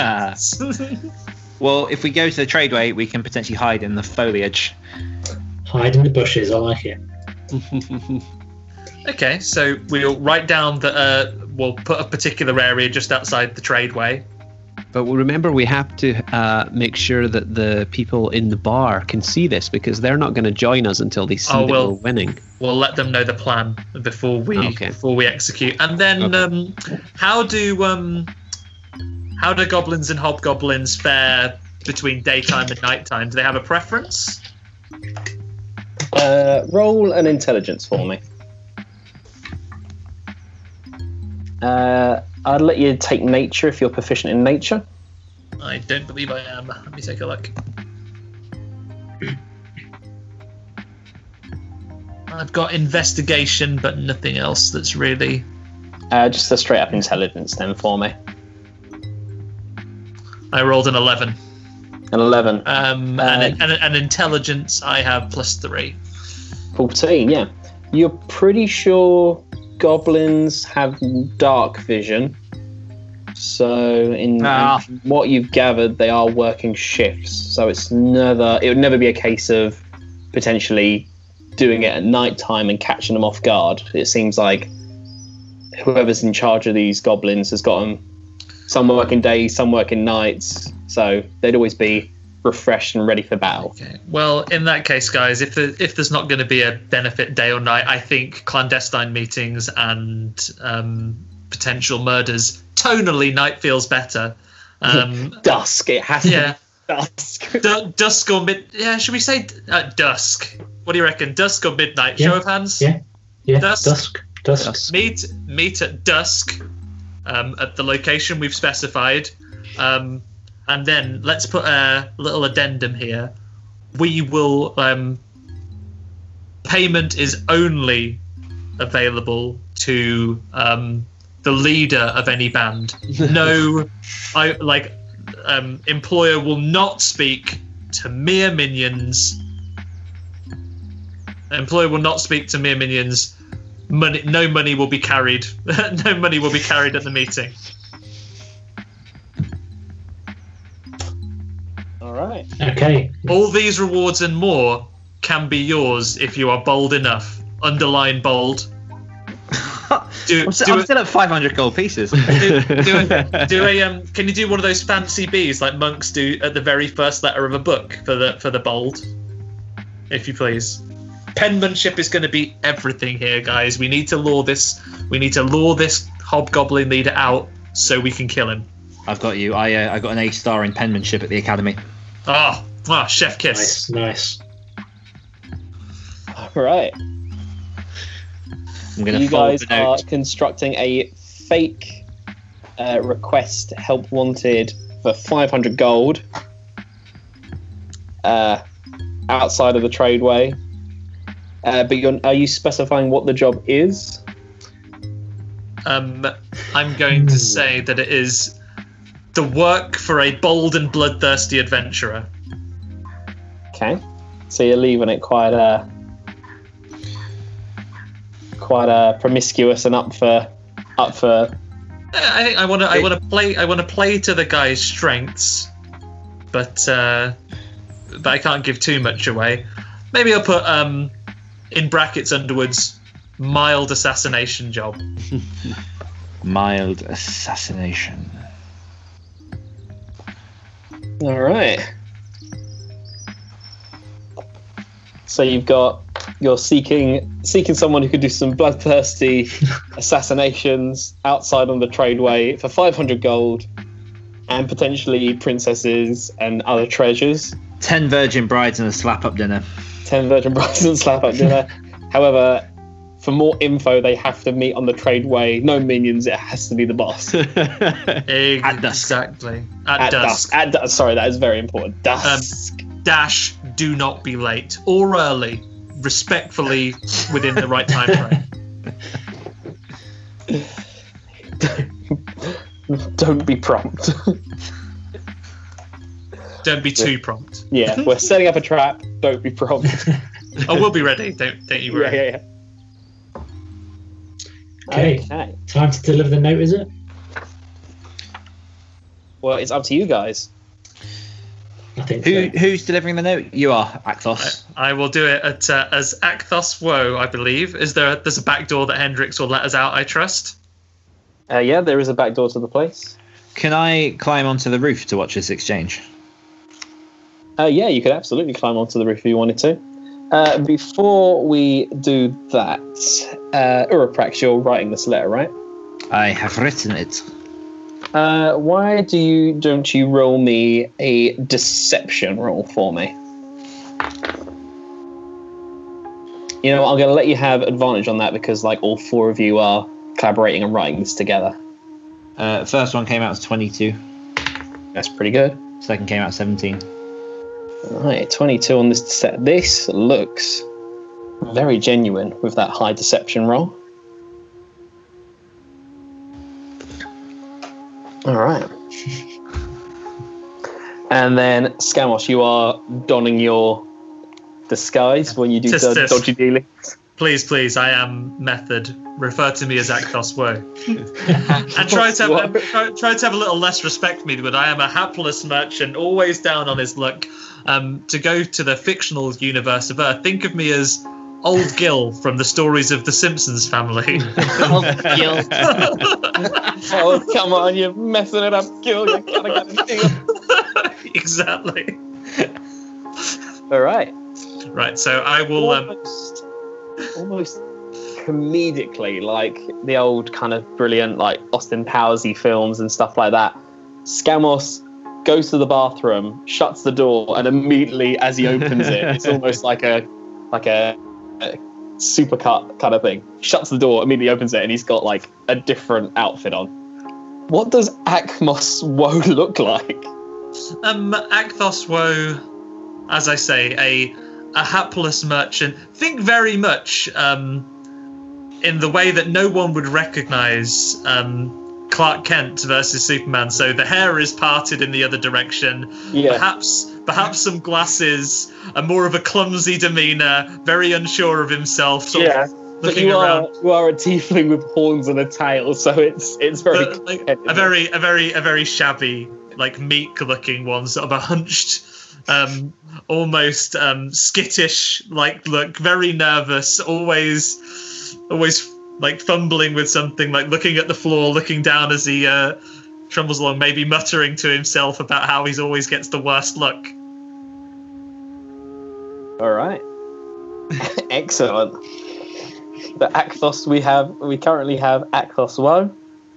Speaker 6: Well, if we go to the tradeway, we can potentially hide in the foliage.
Speaker 7: Hide in the bushes. I like it.
Speaker 5: Okay, so we'll write down that uh, we'll put a particular area just outside the tradeway.
Speaker 8: But remember, we have to uh, make sure that the people in the bar can see this, because they're not going to join us until they see
Speaker 5: Oh,
Speaker 8: that
Speaker 5: well-
Speaker 8: we're winning.
Speaker 5: We'll let them know the plan before we
Speaker 8: Okay.
Speaker 5: before we execute. And then,
Speaker 8: Okay.
Speaker 5: um, how do um, how do goblins and hobgoblins fare between daytime and nighttime? Do they have a preference?
Speaker 4: Uh, roll an intelligence for me. Uh, I'd let you take nature if you're proficient in nature.
Speaker 5: I don't believe I am. Let me take a look. I've got investigation, but nothing else that's really.
Speaker 4: Uh, just a straight up intelligence then for me.
Speaker 5: I rolled an eleven.
Speaker 4: An eleven.
Speaker 5: Um,
Speaker 4: Uh,
Speaker 5: and, and, and intelligence, I have plus three.
Speaker 4: fourteen, yeah. You're pretty sure goblins have dark vision. So, in,
Speaker 6: Ah.
Speaker 4: in what you've gathered, they are working shifts. So it's never. It would never be a case of potentially doing it at night time and catching them off guard. It seems like whoever's in charge of these goblins has got them. Some working days, some working nights. So they'd always be refreshed and ready for battle.
Speaker 5: Okay. Well, in that case, guys, if the, if there's not going to be a benefit day or night, I think clandestine meetings and um, potential murders. Tonally, night feels better. Um,
Speaker 4: dusk. It has to
Speaker 5: yeah.
Speaker 4: be dusk.
Speaker 5: D- dusk or mid? Yeah, should we say uh, dusk? What do you reckon? Dusk or midnight?
Speaker 7: Yeah.
Speaker 5: Show of hands.
Speaker 7: Yeah, yeah.
Speaker 5: Dusk.
Speaker 7: Dusk. Dusk.
Speaker 8: Dusk.
Speaker 5: Meet meet at dusk um, at the location we've specified, um, and then let's put a little addendum here. We will um, payment is only available to um, the leader of any band. No, I like um, employer will not speak to mere minions. Employer will not speak to mere minions. Money, no money will be carried. No money will be carried at the meeting.
Speaker 4: All right.
Speaker 7: Okay.
Speaker 5: All these rewards and more can be yours if you are bold enough. Underline bold. Do,
Speaker 6: I'm, still,
Speaker 5: do
Speaker 6: I'm
Speaker 5: a-
Speaker 6: still at five hundred gold pieces.
Speaker 5: do, do a, do a um. Can you do one of those fancy B's like monks do at the very first letter of a book for the for the bold, if you please? Penmanship is going to be everything here, guys. We need to lure this. We need to lure this hobgoblin leader out so we can kill him.
Speaker 6: I've got you. I uh, I got an A star in penmanship at the academy.
Speaker 5: Oh, ah, chef kiss.
Speaker 7: Nice, nice.
Speaker 4: All right.
Speaker 6: I'm gonna
Speaker 4: You
Speaker 6: fold
Speaker 4: guys
Speaker 6: the
Speaker 4: are
Speaker 6: note.
Speaker 4: constructing a fake uh, request help wanted for five hundred gold uh, outside of the tradeway. Uh, but you're, are you specifying what the job is?
Speaker 5: Um, I'm going to say that it is the work for a bold and bloodthirsty adventurer.
Speaker 4: Okay, so you're leaving it quite uh, quite uh, promiscuous and up for up for.
Speaker 5: I think I want to. I want to play. I want to play to the guy's strengths, but uh, but I can't give too much away. Maybe I'll put um, in brackets underwards, mild assassination job.
Speaker 6: Mild assassination.
Speaker 4: All right. So you've got you're seeking seeking someone who could do some bloodthirsty assassinations outside on the tradeway for five hundred gold, and potentially princesses and other treasures.
Speaker 6: Ten virgin brides and a slap-up dinner.
Speaker 4: Ten virgin brides and slap up dinner. However, for more info, they have to meet on the tradeway. No minions. It has to be the boss.
Speaker 5: At
Speaker 6: dusk.
Speaker 5: Exactly. At,
Speaker 4: At
Speaker 5: dusk.
Speaker 4: dusk. At dusk. Sorry, that is very important. Dusk.
Speaker 5: Dash. Do not be late or early. Respectfully, within the right time frame.
Speaker 4: Don't be prompt.
Speaker 5: Don't be too prompt.
Speaker 4: Yeah, we're setting up a trap. Don't be prompt.
Speaker 5: Oh, we'll be ready. Don't don't you
Speaker 4: Yeah,
Speaker 5: worry.
Speaker 4: yeah, yeah.
Speaker 7: Okay.
Speaker 4: Okay.
Speaker 7: Time to deliver the note, is it?
Speaker 4: Well, it's up to you guys.
Speaker 7: I think
Speaker 6: Who
Speaker 7: so.
Speaker 6: who's delivering the note? You are, Actos.
Speaker 5: I will do it at uh, as Acthos Woe, I believe. Is there? There's a back door that Hendrix will let us out. I trust.
Speaker 4: Uh, yeah, there is a back door to the place.
Speaker 6: Can I climb onto the roof to watch this exchange?
Speaker 4: Uh, yeah, you could absolutely climb onto the roof if you wanted to. Uh, before we do that, uh, Uraprax, you're writing this letter, right?
Speaker 6: I have written it.
Speaker 4: Uh, why do you don't you roll me a deception roll for me? You know, I'm going to let you have advantage on that because, like, all four of you are collaborating and writing this together.
Speaker 6: Uh, first one came out as twenty-two.
Speaker 4: That's pretty good.
Speaker 6: Second came out as seventeen.
Speaker 4: Right, twenty-two on this set. This looks very genuine with that high deception roll. All right. And then, Scamos, you are donning your disguise when you do
Speaker 5: Tisk,
Speaker 4: the
Speaker 5: tisk.
Speaker 4: dodgy dealings.
Speaker 5: Please, please, I am Method. Refer to me as Akthos Woe. And try to, have, and try, try to have a little less respect for me, but I am a hapless merchant, always down on his luck. Um, to go to the fictional universe of Earth, think of me as Old Gil from the stories of the Simpsons family.
Speaker 4: Old Gil. Oh, come on, you're messing it up, Gil. You gotta get a deal.
Speaker 5: Exactly.
Speaker 4: All right.
Speaker 5: Right, so I will... Um,
Speaker 4: almost, almost comedically, like the old kind of brilliant, like Austin Powersy films and stuff like that, Skamos goes to the bathroom, shuts the door, and immediately as he opens it, it's almost like a like a, a supercut kind of thing. Shuts the door, immediately opens it, and he's got like a different outfit on. What does Akthos Woe look like?
Speaker 5: Um, Akthos Woe, as I say, a a hapless merchant. Think very much um, in the way that no one would recognise um, Clark Kent versus Superman. So the hair is parted in the other direction.
Speaker 4: Yeah.
Speaker 5: Perhaps, perhaps some glasses, a more of a clumsy demeanour, very unsure of himself. Sort
Speaker 4: yeah.
Speaker 5: of
Speaker 4: But
Speaker 5: looking
Speaker 4: you
Speaker 5: around.
Speaker 4: are you are a tiefling with horns and a tail, so it's it's very
Speaker 5: But, like, a very a very a very shabby, like meek looking one, sort of a hunched, um, almost um, skittish like look, very nervous, always always like fumbling with something, like looking at the floor, looking down as he uh, trundles along, maybe muttering to himself about how he always gets the worst luck.
Speaker 4: All right. Excellent. The Akthos we have, we currently have Akthos Woe.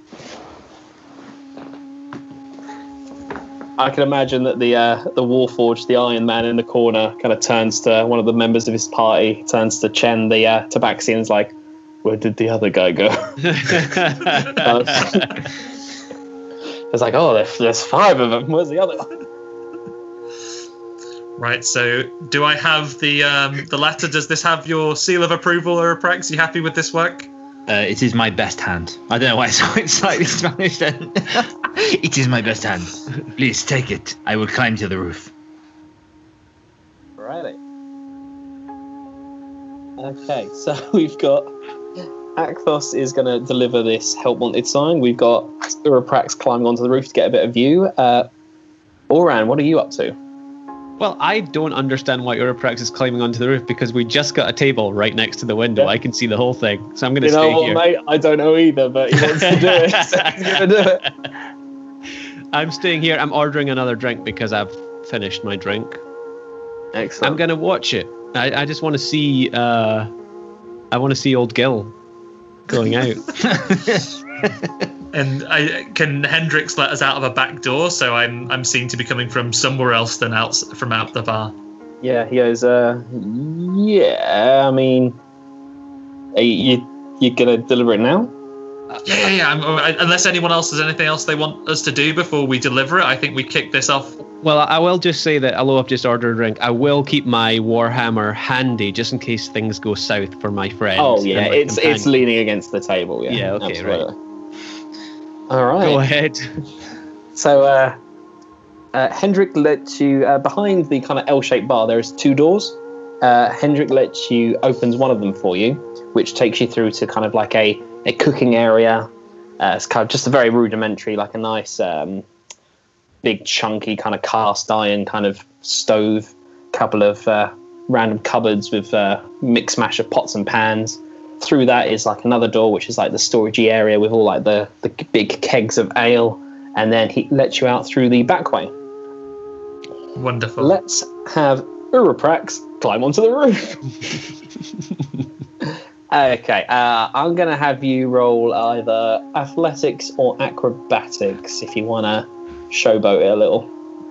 Speaker 4: I can imagine that the uh, the Warforged, the Iron Man in the corner, kind of turns to one of the members of his party, turns to Chen, the uh, Tabaxi, and is like, "Where did the other guy go?" It's like, "Oh, there's, there's five of them. Where's the other one?"
Speaker 5: Right, so do I have the um, the letter? Does this have your seal of approval, Uraprax? You happy with this work?
Speaker 6: Uh, it is my best hand. I don't know why it's slightly Spanish then. It is my best hand. Please take it. I will climb to the roof.
Speaker 4: Righty. Okay, so we've got Akthos is going to deliver this help wanted sign. We've got Uraprax climbing onto the roof to get a bit of view. Uh, Oran, what are you up to?
Speaker 8: Well, I don't understand why Uraprax is climbing onto the roof because we just got a table right next to the window. Yeah. I can see the whole thing, so I'm going to
Speaker 4: you
Speaker 8: stay
Speaker 4: know what,
Speaker 8: here.
Speaker 4: Mate? I don't know either, but he wants to do it, so he's going to do it.
Speaker 8: I'm staying here. I'm ordering another drink because I've finished my drink.
Speaker 4: Excellent.
Speaker 8: I'm going to watch it. I, I just want to see. Uh, I want to see Old Gil going out.
Speaker 5: And I, can Hendrix let us out of a back door? So I'm I'm seen to be coming from somewhere else than out from out the bar.
Speaker 4: Yeah, he goes. Uh, yeah, I mean, are you you, you gonna deliver it now?
Speaker 5: Uh, yeah, yeah, yeah. I'm, I, unless anyone else has anything else they want us to do before we deliver it, I think we kick this off.
Speaker 8: Well, I will just say that although I've just ordered a drink, I will keep my Warhammer handy just in case things go south for my friends.
Speaker 4: Oh yeah, it's
Speaker 8: companion.
Speaker 4: It's leaning against the table. Yeah,
Speaker 8: yeah, okay,
Speaker 4: absolutely.
Speaker 8: Right.
Speaker 4: All right.
Speaker 8: Go ahead.
Speaker 4: So, uh, uh, Hendrik lets you uh, behind the kind of L-shaped bar. There's two doors. Uh, Hendrik lets you opens one of them for you, which takes you through to kind of like a, a cooking area. Uh, it's kind of just a very rudimentary, like a nice, um, big, chunky kind of cast iron kind of stove. Couple of uh, random cupboards with uh, mix mash of pots and pans. Through that is like another door, which is like the storagey area with all like the, the big kegs of ale, and then he lets you out through the back way.
Speaker 5: Wonderful.
Speaker 4: Let's have Uraprax climb onto the roof. Okay, uh, I'm going to have you roll either athletics or acrobatics if you want to showboat it a little.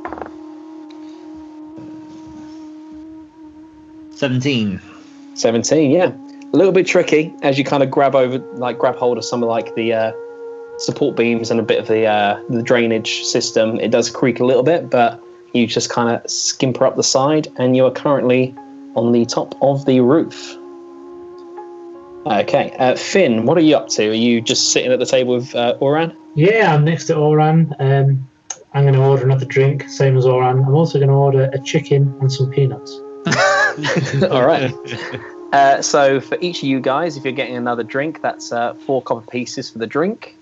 Speaker 6: seventeen.
Speaker 4: seventeen, yeah. A little bit tricky as you kind of grab over, like grab hold of some of like the uh, support beams and a bit of the uh, the drainage system. It does creak a little bit, but you just kind of skimper up the side, and you are currently on the top of the roof. Okay, uh, Finn, what are you up to? Are you just sitting at the table with uh, Oran?
Speaker 7: Yeah, I'm next to Oran. Um, I'm going to order another drink, same as Oran. I'm also going to order a chicken and some peanuts.
Speaker 4: All right. Uh, so for each of you guys, if you're getting another drink, that's uh, four copper pieces for the drink,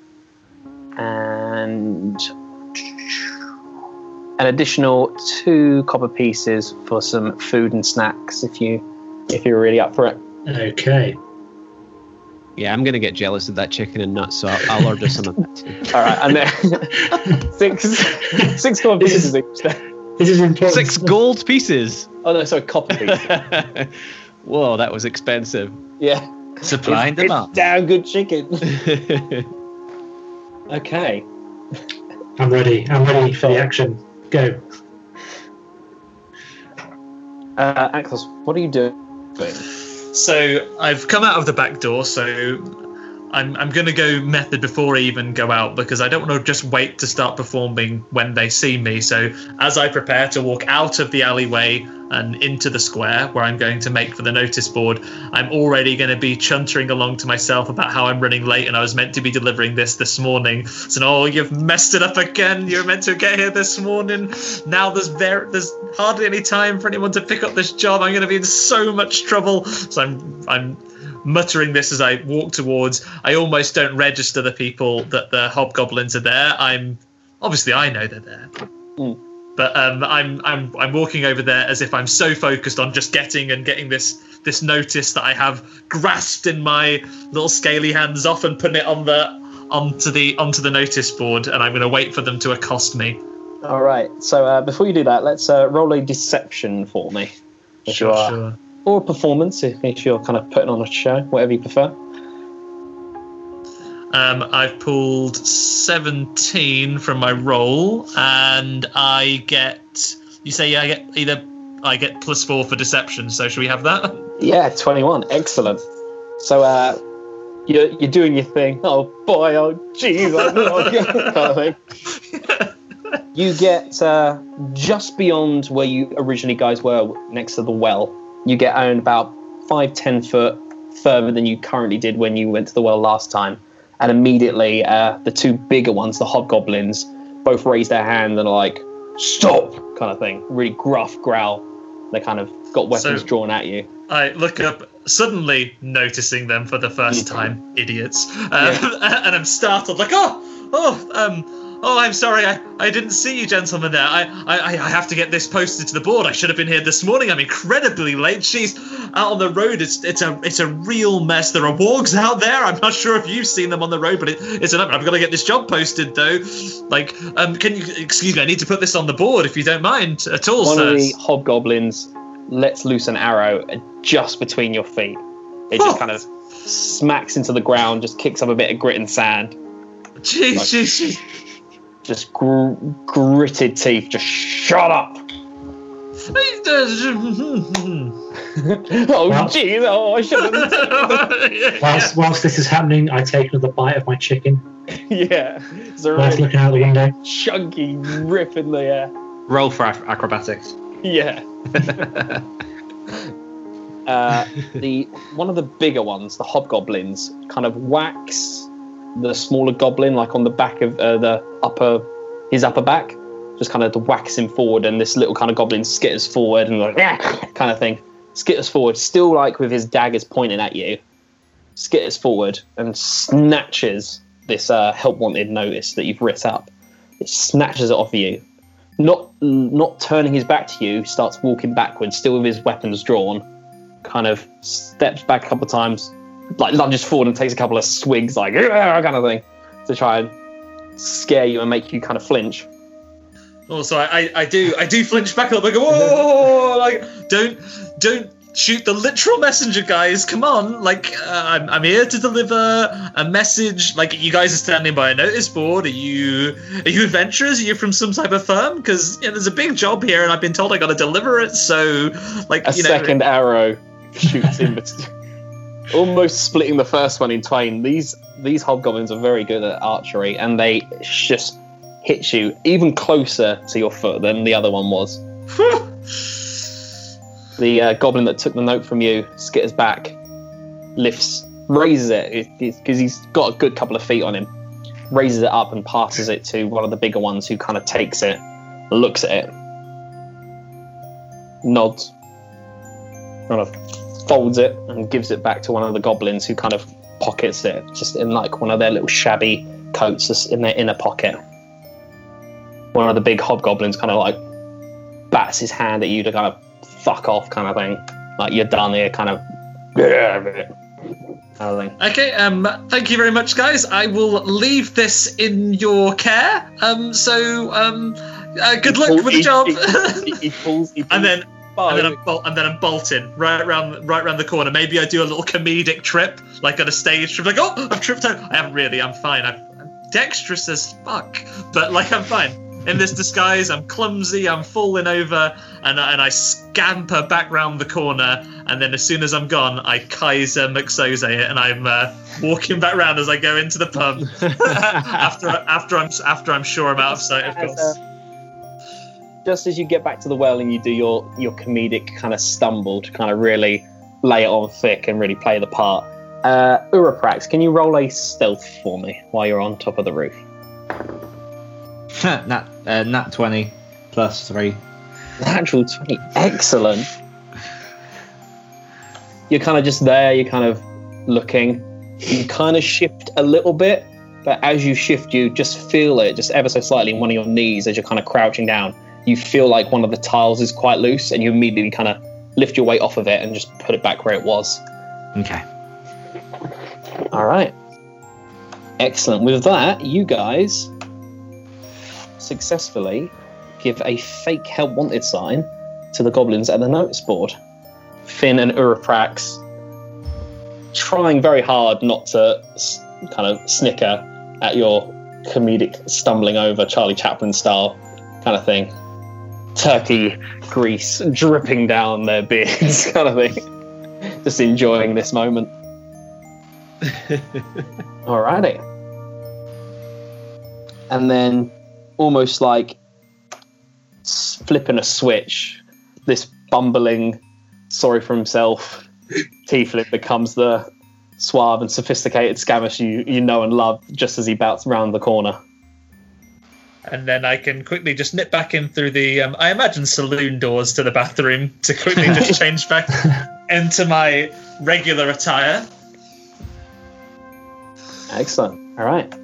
Speaker 4: and an additional two copper pieces for some food and snacks if you if you're really up for it.
Speaker 7: Okay.
Speaker 8: Yeah, I'm gonna get jealous of that chicken and nuts, so I'll, I'll order some of that too.
Speaker 4: All right, and then six six copper pieces each.
Speaker 7: This is important.
Speaker 8: Six gold pieces.
Speaker 4: Oh no, sorry, copper pieces.
Speaker 8: Whoa, that was expensive.
Speaker 4: Yeah.
Speaker 6: Supply and
Speaker 4: It's
Speaker 6: demand.
Speaker 4: damn good chicken. Okay.
Speaker 7: I'm ready. I'm ready for the action. Go.
Speaker 4: Uh, Axos, what are you doing?
Speaker 5: So I've come out of the back door, so I'm I'm going to go method before I even go out, because I don't want to just wait to start performing when they see me. So as I prepare to walk out of the alleyway and into the square where I'm going to make for the notice board, I'm already going to be chuntering along to myself about how I'm running late and I was meant to be delivering this this morning. So, oh, you've messed it up again. You're meant to get here this morning. Now there's very, there's hardly any time for anyone to pick up this job. I'm going to be in so much trouble. So I'm I'm muttering this as I walk towards. I almost don't register the people that the hobgoblins are there. I'm obviously I know they're there.
Speaker 4: Mm.
Speaker 5: But um, I'm I'm I'm walking over there as if I'm so focused on just getting and getting this this notice that I have grasped in my little scaly hands off and putting it on the onto the onto the notice board, and I'm going to wait for them to accost me.
Speaker 4: All right. So uh, before you do that, let's uh, roll a deception for me. If
Speaker 5: Sure,
Speaker 4: you are,
Speaker 5: sure.
Speaker 4: Or a performance if, if you're kind of putting on a show, whatever you prefer.
Speaker 5: Um, I've pulled seventeen from my roll, and I get. You say I get either I get plus four for deception. So should we have that?
Speaker 4: Yeah, twenty-one. Excellent. So uh, you're you're doing your thing. Oh boy, oh jeez, I know, kind of thing. You get uh, just beyond where you originally guys were, next to the well. You get owned about five, ten foot further than you currently did when you went to the well last time. And immediately, uh, the two bigger ones, the hobgoblins, both raise their hand and are like, "Stop!" kind of thing. Really gruff growl. They kind of got weapons
Speaker 5: So-
Speaker 4: drawn at you.
Speaker 5: I look up, suddenly noticing them for the first time, idiots, um,
Speaker 4: Yeah.
Speaker 5: and I'm startled, like, oh, oh, um, oh, I'm sorry, I, I didn't see you gentlemen there. I, I, I have to get this posted to the board. I should have been here this morning. I'm incredibly late. She's out on the road. It's it's a it's a real mess. There are wargs out there. I'm not sure if you've seen them on the road, but it, it's an I've got to get this job posted though. Like, um, can you excuse me? I need to put this on the board if you don't mind at all,
Speaker 4: One
Speaker 5: sirs.
Speaker 4: of the hobgoblins lets loose an arrow just between your feet. It just kind of smacks into the ground, just kicks up a bit of grit and sand.
Speaker 5: Jeez,
Speaker 4: Like-
Speaker 5: jeez, jeez.
Speaker 4: Just gr- gritted teeth. Just shut up. Oh
Speaker 7: Well-
Speaker 4: jeez! Oh, I shouldn't.
Speaker 7: Whilst, whilst this is happening, I take another bite of my chicken.
Speaker 4: Yeah, it's a
Speaker 7: Whilst
Speaker 4: really
Speaker 7: looking out the window.
Speaker 4: chunky rip in the air.
Speaker 6: Roll for ac- acrobatics.
Speaker 4: Yeah. uh, the one of the bigger ones, the hobgoblins, kind of whacks the smaller goblin, like on the back of uh, the upper, his upper back, just kind of whacks him forward, and this little kind of goblin skitters forward and like kind of thing, skitters forward, still like with his daggers pointing at you, skitters forward and snatches this uh, help wanted notice that you've writ up. It snatches it off of you. Not not turning his back to you, starts walking backwards, still with his weapons drawn, kind of steps back a couple of times, like lunges forward and takes a couple of swigs, like kind of thing, to try and scare you and make you kind of flinch.
Speaker 5: Also, I, I, I do I do flinch back a little bit. Go, whoa! Like, don't don't shoot the literal messenger, guys. Come on! Like, uh, I'm I'm here to deliver a message. Like, you guys are standing by a notice board. Are you are you adventurers? Are you from some type of firm? Because you know, there's a big job here, and I've been told I got to deliver it. So, like,
Speaker 4: A
Speaker 5: you know,
Speaker 4: second arrow shoots in between, almost splitting the first one in twain. These these hobgoblins are very good at archery, and they just hit you even closer to your foot than the other one was. The uh, goblin that took the note from you skitters back, lifts, raises it, because he's got a good couple of feet on him, raises it up and passes it to one of the bigger ones, who kind of takes it, looks at it, nods, kind of folds it and gives it back to one of the goblins, who kind of pockets it just in like one of their little shabby coats just in their inner pocket. One of the big hobgoblins kind of like bats his hand at you to kind of fuck off, kind of thing. Like, you're done here, kind of. Kind of thing.
Speaker 5: Okay, um, thank you very much, guys. I will leave this in your care. Um, so, um, uh, good luck with the job.
Speaker 4: He, he pulls, he pulls
Speaker 5: and then, and then I'm bol- and then I'm bolting right round, right round the corner. Maybe I do a little comedic trip, like on a stage trip. Like, oh, I've tripped out. I haven't really. I'm fine. I'm, I'm dexterous as fuck, but like, I'm fine. In this disguise, I'm clumsy, I'm falling over, and, and I scamper back round the corner, and then as soon as I'm gone, I Kaiser McSoze it, and I'm uh, walking back round as I go into the pub. after after I'm after I'm sure I'm out of sight, of course.
Speaker 4: As, uh, just as you get back to the well and you do your, your comedic kind of stumble to kind of really lay it on thick and really play the part, uh, Uraprax, can you roll a stealth for me while you're on top of the roof?
Speaker 6: nat, uh, nat twenty plus three.
Speaker 4: Natural twenty. Excellent. You're kind of just there, you're kind of looking. You kind of shift a little bit, but as you shift, you just feel it just ever so slightly in one of your knees as you're kind of crouching down. You feel like one of the tiles is quite loose, and you immediately kind of lift your weight off of it and just put it back where it was.
Speaker 6: Okay.
Speaker 4: All right. Excellent. With that, you guys successfully give a fake help wanted sign to the goblins at the notice board. Finn and Uraprax trying very hard not to s- kind of snicker at your comedic stumbling over Charlie Chaplin style kind of thing. Turkey grease dripping down their beards kind of thing. Just enjoying this moment. Alrighty. And then almost like flipping a switch, this bumbling, sorry for himself tiefling becomes the suave and sophisticated Scamus you, you know and love just as he bouts around the corner.
Speaker 5: And then I can quickly just nip back in through the, um, I imagine, saloon doors to the bathroom to quickly just change back into my regular attire.
Speaker 4: Excellent. All right.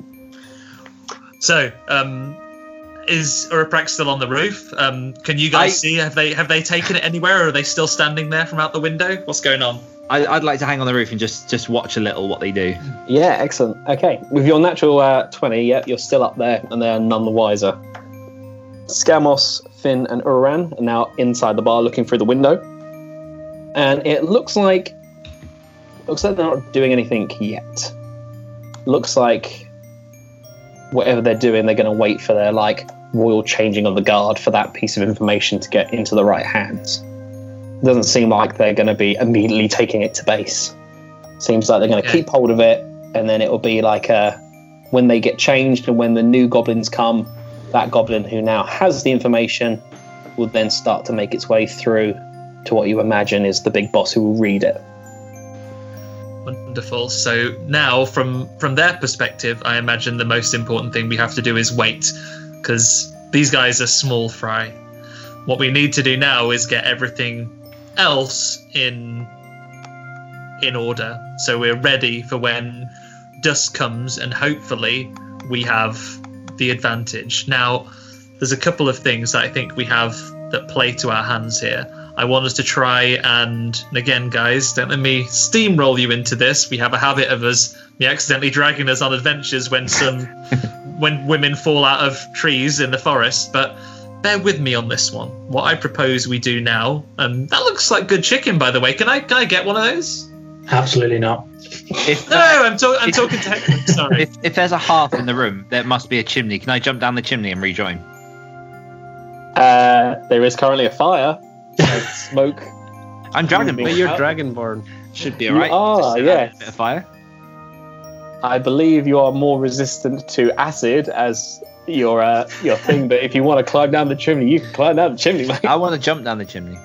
Speaker 5: So, um, is Uraprax still on the roof? Um, can you guys I, see? Have they have they taken it anywhere, or are they still standing there from out the window? What's going on?
Speaker 6: I, I'd like to hang on the roof and just, just watch a little what they do.
Speaker 4: Yeah, excellent. Okay, with your natural uh, twenty, yeah, you're still up there, and they're none the wiser. Scamos, Finn, and Uran are now inside the bar, looking through the window, and it looks like looks like they're not doing anything yet. Looks like whatever they're doing, they're going to wait for their like royal changing of the guard for that piece of information to get into the right hands. Doesn't seem like they're going to be immediately taking it to base. Seems like they're going to
Speaker 5: Okay.
Speaker 4: keep hold of it, and then it will be like a, when they get changed and when the new goblins come, that goblin who now has the information will then start to make its way through to what you imagine is the big boss who will read it.
Speaker 5: Wonderful. So now, from from their perspective, I imagine the most important thing we have to do is wait, because these guys are small fry. What we need to do now is get everything else in in order, so we're ready for when dusk comes, and hopefully we have the advantage. Now, there's a couple of things that I think we have that play to our hands here. I want us to try and, and again, guys, don't let me steamroll you into this. We have a habit of us me accidentally dragging us on adventures when some when women fall out of trees in the forest, but bear with me on this one. What I propose we do now, and that looks like good chicken, by the way. Can I can I get one of those?
Speaker 7: Absolutely not.
Speaker 6: If,
Speaker 5: No, I'm, to- I'm talking to Hector. Sorry.
Speaker 6: if, if there's a hearth in the room, there must be a chimney. Can I jump down the chimney and rejoin?
Speaker 4: Uh, there is currently a fire. Uh, smoke.
Speaker 6: I'm dragon,
Speaker 8: But you're Dragonborn.
Speaker 6: Should be
Speaker 4: You
Speaker 6: alright.
Speaker 4: are,
Speaker 6: Just, uh,
Speaker 4: yes.
Speaker 6: a bit of fire.
Speaker 4: I believe you are more resistant to acid as your uh, your thing, but if you want to climb down the chimney, you can climb down the chimney, mate.
Speaker 6: I want to jump down the chimney.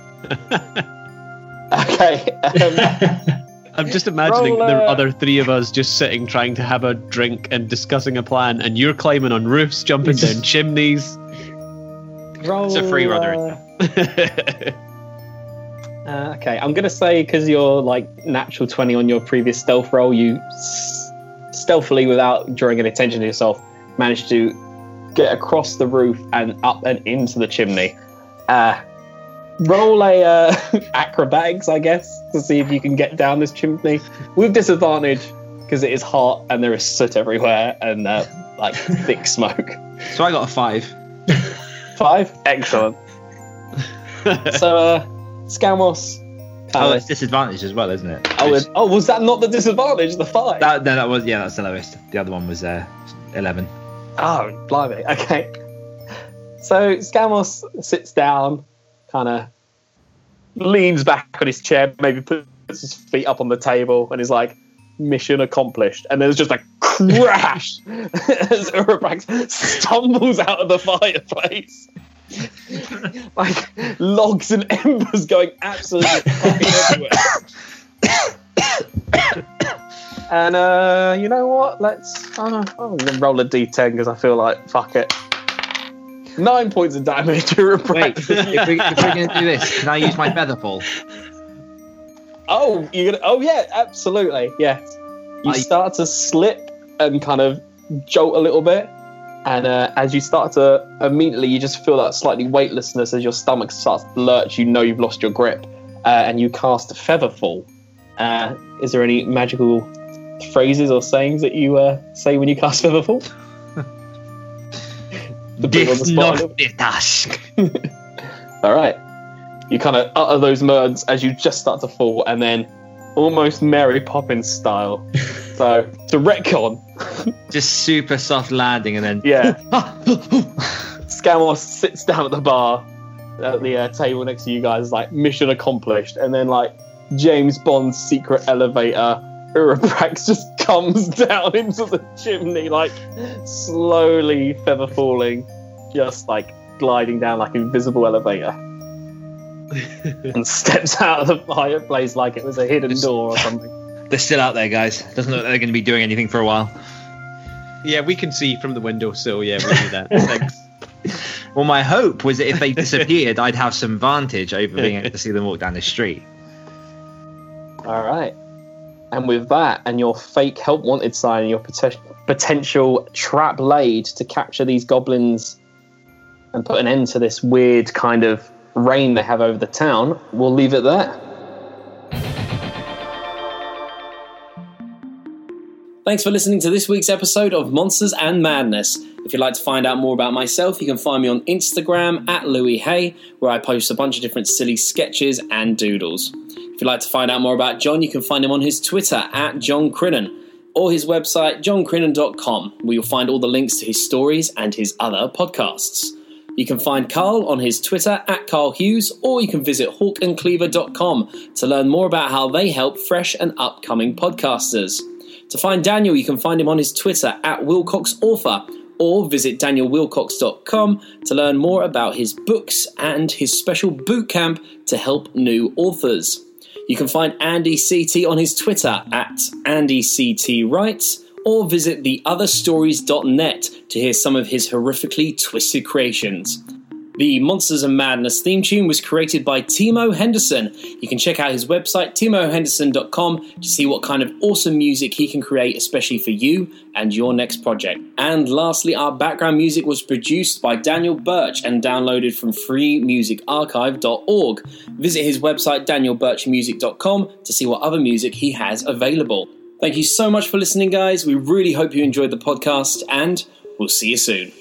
Speaker 4: Okay. Um,
Speaker 8: I'm just imagining
Speaker 4: Roll,
Speaker 8: the
Speaker 4: uh,
Speaker 8: other three of us just sitting trying to have a drink and discussing a plan, and you're climbing on roofs, jumping down chimneys.
Speaker 4: roll,
Speaker 6: It's a free runner.
Speaker 4: uh, Uh, okay, I'm going to say because you're like natural twenty on your previous stealth roll, you s- stealthily, without drawing any attention to yourself, managed to get across the roof and up and into the chimney. Uh, roll a uh, acrobatics, I guess, to see if you can get down this chimney with disadvantage because it is hot and there is soot everywhere and uh, like thick smoke.
Speaker 6: So I got a five.
Speaker 4: Five? Excellent. So, uh, Scamos.
Speaker 6: Oh, it's disadvantage as well, isn't it?
Speaker 4: Oh, it, oh, was that not the disadvantage? The five?
Speaker 6: That, no, that was yeah, that's the lowest. The other one was uh, eleven.
Speaker 4: Oh, blimey. Okay. So Scamos sits down, kind of leans back on his chair, maybe puts his feet up on the table, and is like, "Mission accomplished." And there's just a crash as Urabrax stumbles out of the fireplace. Like logs and embers going absolutely fucking everywhere. And uh, you know what? Let's uh, I'm gonna roll a d ten because I feel like fuck it. Nine points of damage.
Speaker 6: Wait, if, we, if we're gonna do this, can I use my feather fall?
Speaker 4: Oh, you're gonna? Oh yeah, absolutely. Yes. You
Speaker 6: I...
Speaker 4: start to slip and kind of jolt a little bit. And uh, as you start to, immediately you just feel that slightly weightlessness as your stomach starts to lurch. You know you've lost your grip, uh, and you cast Featherfall. Uh, is there any magical phrases or sayings that you uh, say when you cast Featherfall?
Speaker 6: This not the task.
Speaker 4: All right. You kind of utter those words as you just start to fall, and then almost Mary Poppins style. So to retcon.
Speaker 6: Just super soft landing, and then
Speaker 4: yeah. Scamos sits down at the bar at the uh, table next to you guys, like mission accomplished, and then like James Bond's secret elevator, Urabrax just comes down into the chimney, like slowly feather falling, just like gliding down like an invisible elevator. And steps out of the fireplace like it was a hidden door or something.
Speaker 6: They're still out there, guys. Doesn't look like they're going to be doing anything for a while.
Speaker 8: Yeah, we can see from the window, so yeah, we'll do that. Thanks.
Speaker 6: Well, my hope was that if they disappeared, I'd have some vantage over being able to see them walk down the street.
Speaker 4: All right. And with that, and your fake help wanted sign, and your pot- potential trap laid to capture these goblins and put an end to this weird kind of reign they have over the town, we'll leave it there.
Speaker 3: Thanks for listening to this week's episode of Monsters and Madness. If you'd like to find out more about myself, you can find me on Instagram at Louis Hay, where I post a bunch of different silly sketches and doodles. If you'd like to find out more about John, you can find him on his Twitter at John Crinnan, or his website john crinnan dot com, where you'll find all the links to his stories and his other podcasts. You can find Carl on his Twitter at Carl Hughes, or you can visit hawk and cleaver dot com to learn more about how they help fresh and upcoming podcasters. To find Daniel, you can find him on his Twitter at Wilcox Author, or visit daniel wilcox dot com to learn more about his books and his special boot camp to help new authors. You can find Andy C T on his Twitter at Andy C T Writes, or visit the other stories dot net to hear some of his horrifically twisted creations. The Monsters and Madness theme tune was created by Timo Henderson. You can check out his website, timo henderson dot com, to see what kind of awesome music he can create, especially for you and your next project. And lastly, our background music was produced by Daniel Birch and downloaded from free music archive dot org. Visit his website, daniel birch music dot com, to see what other music he has available. Thank you so much for listening, guys. We really hope you enjoyed the podcast, and we'll see you soon.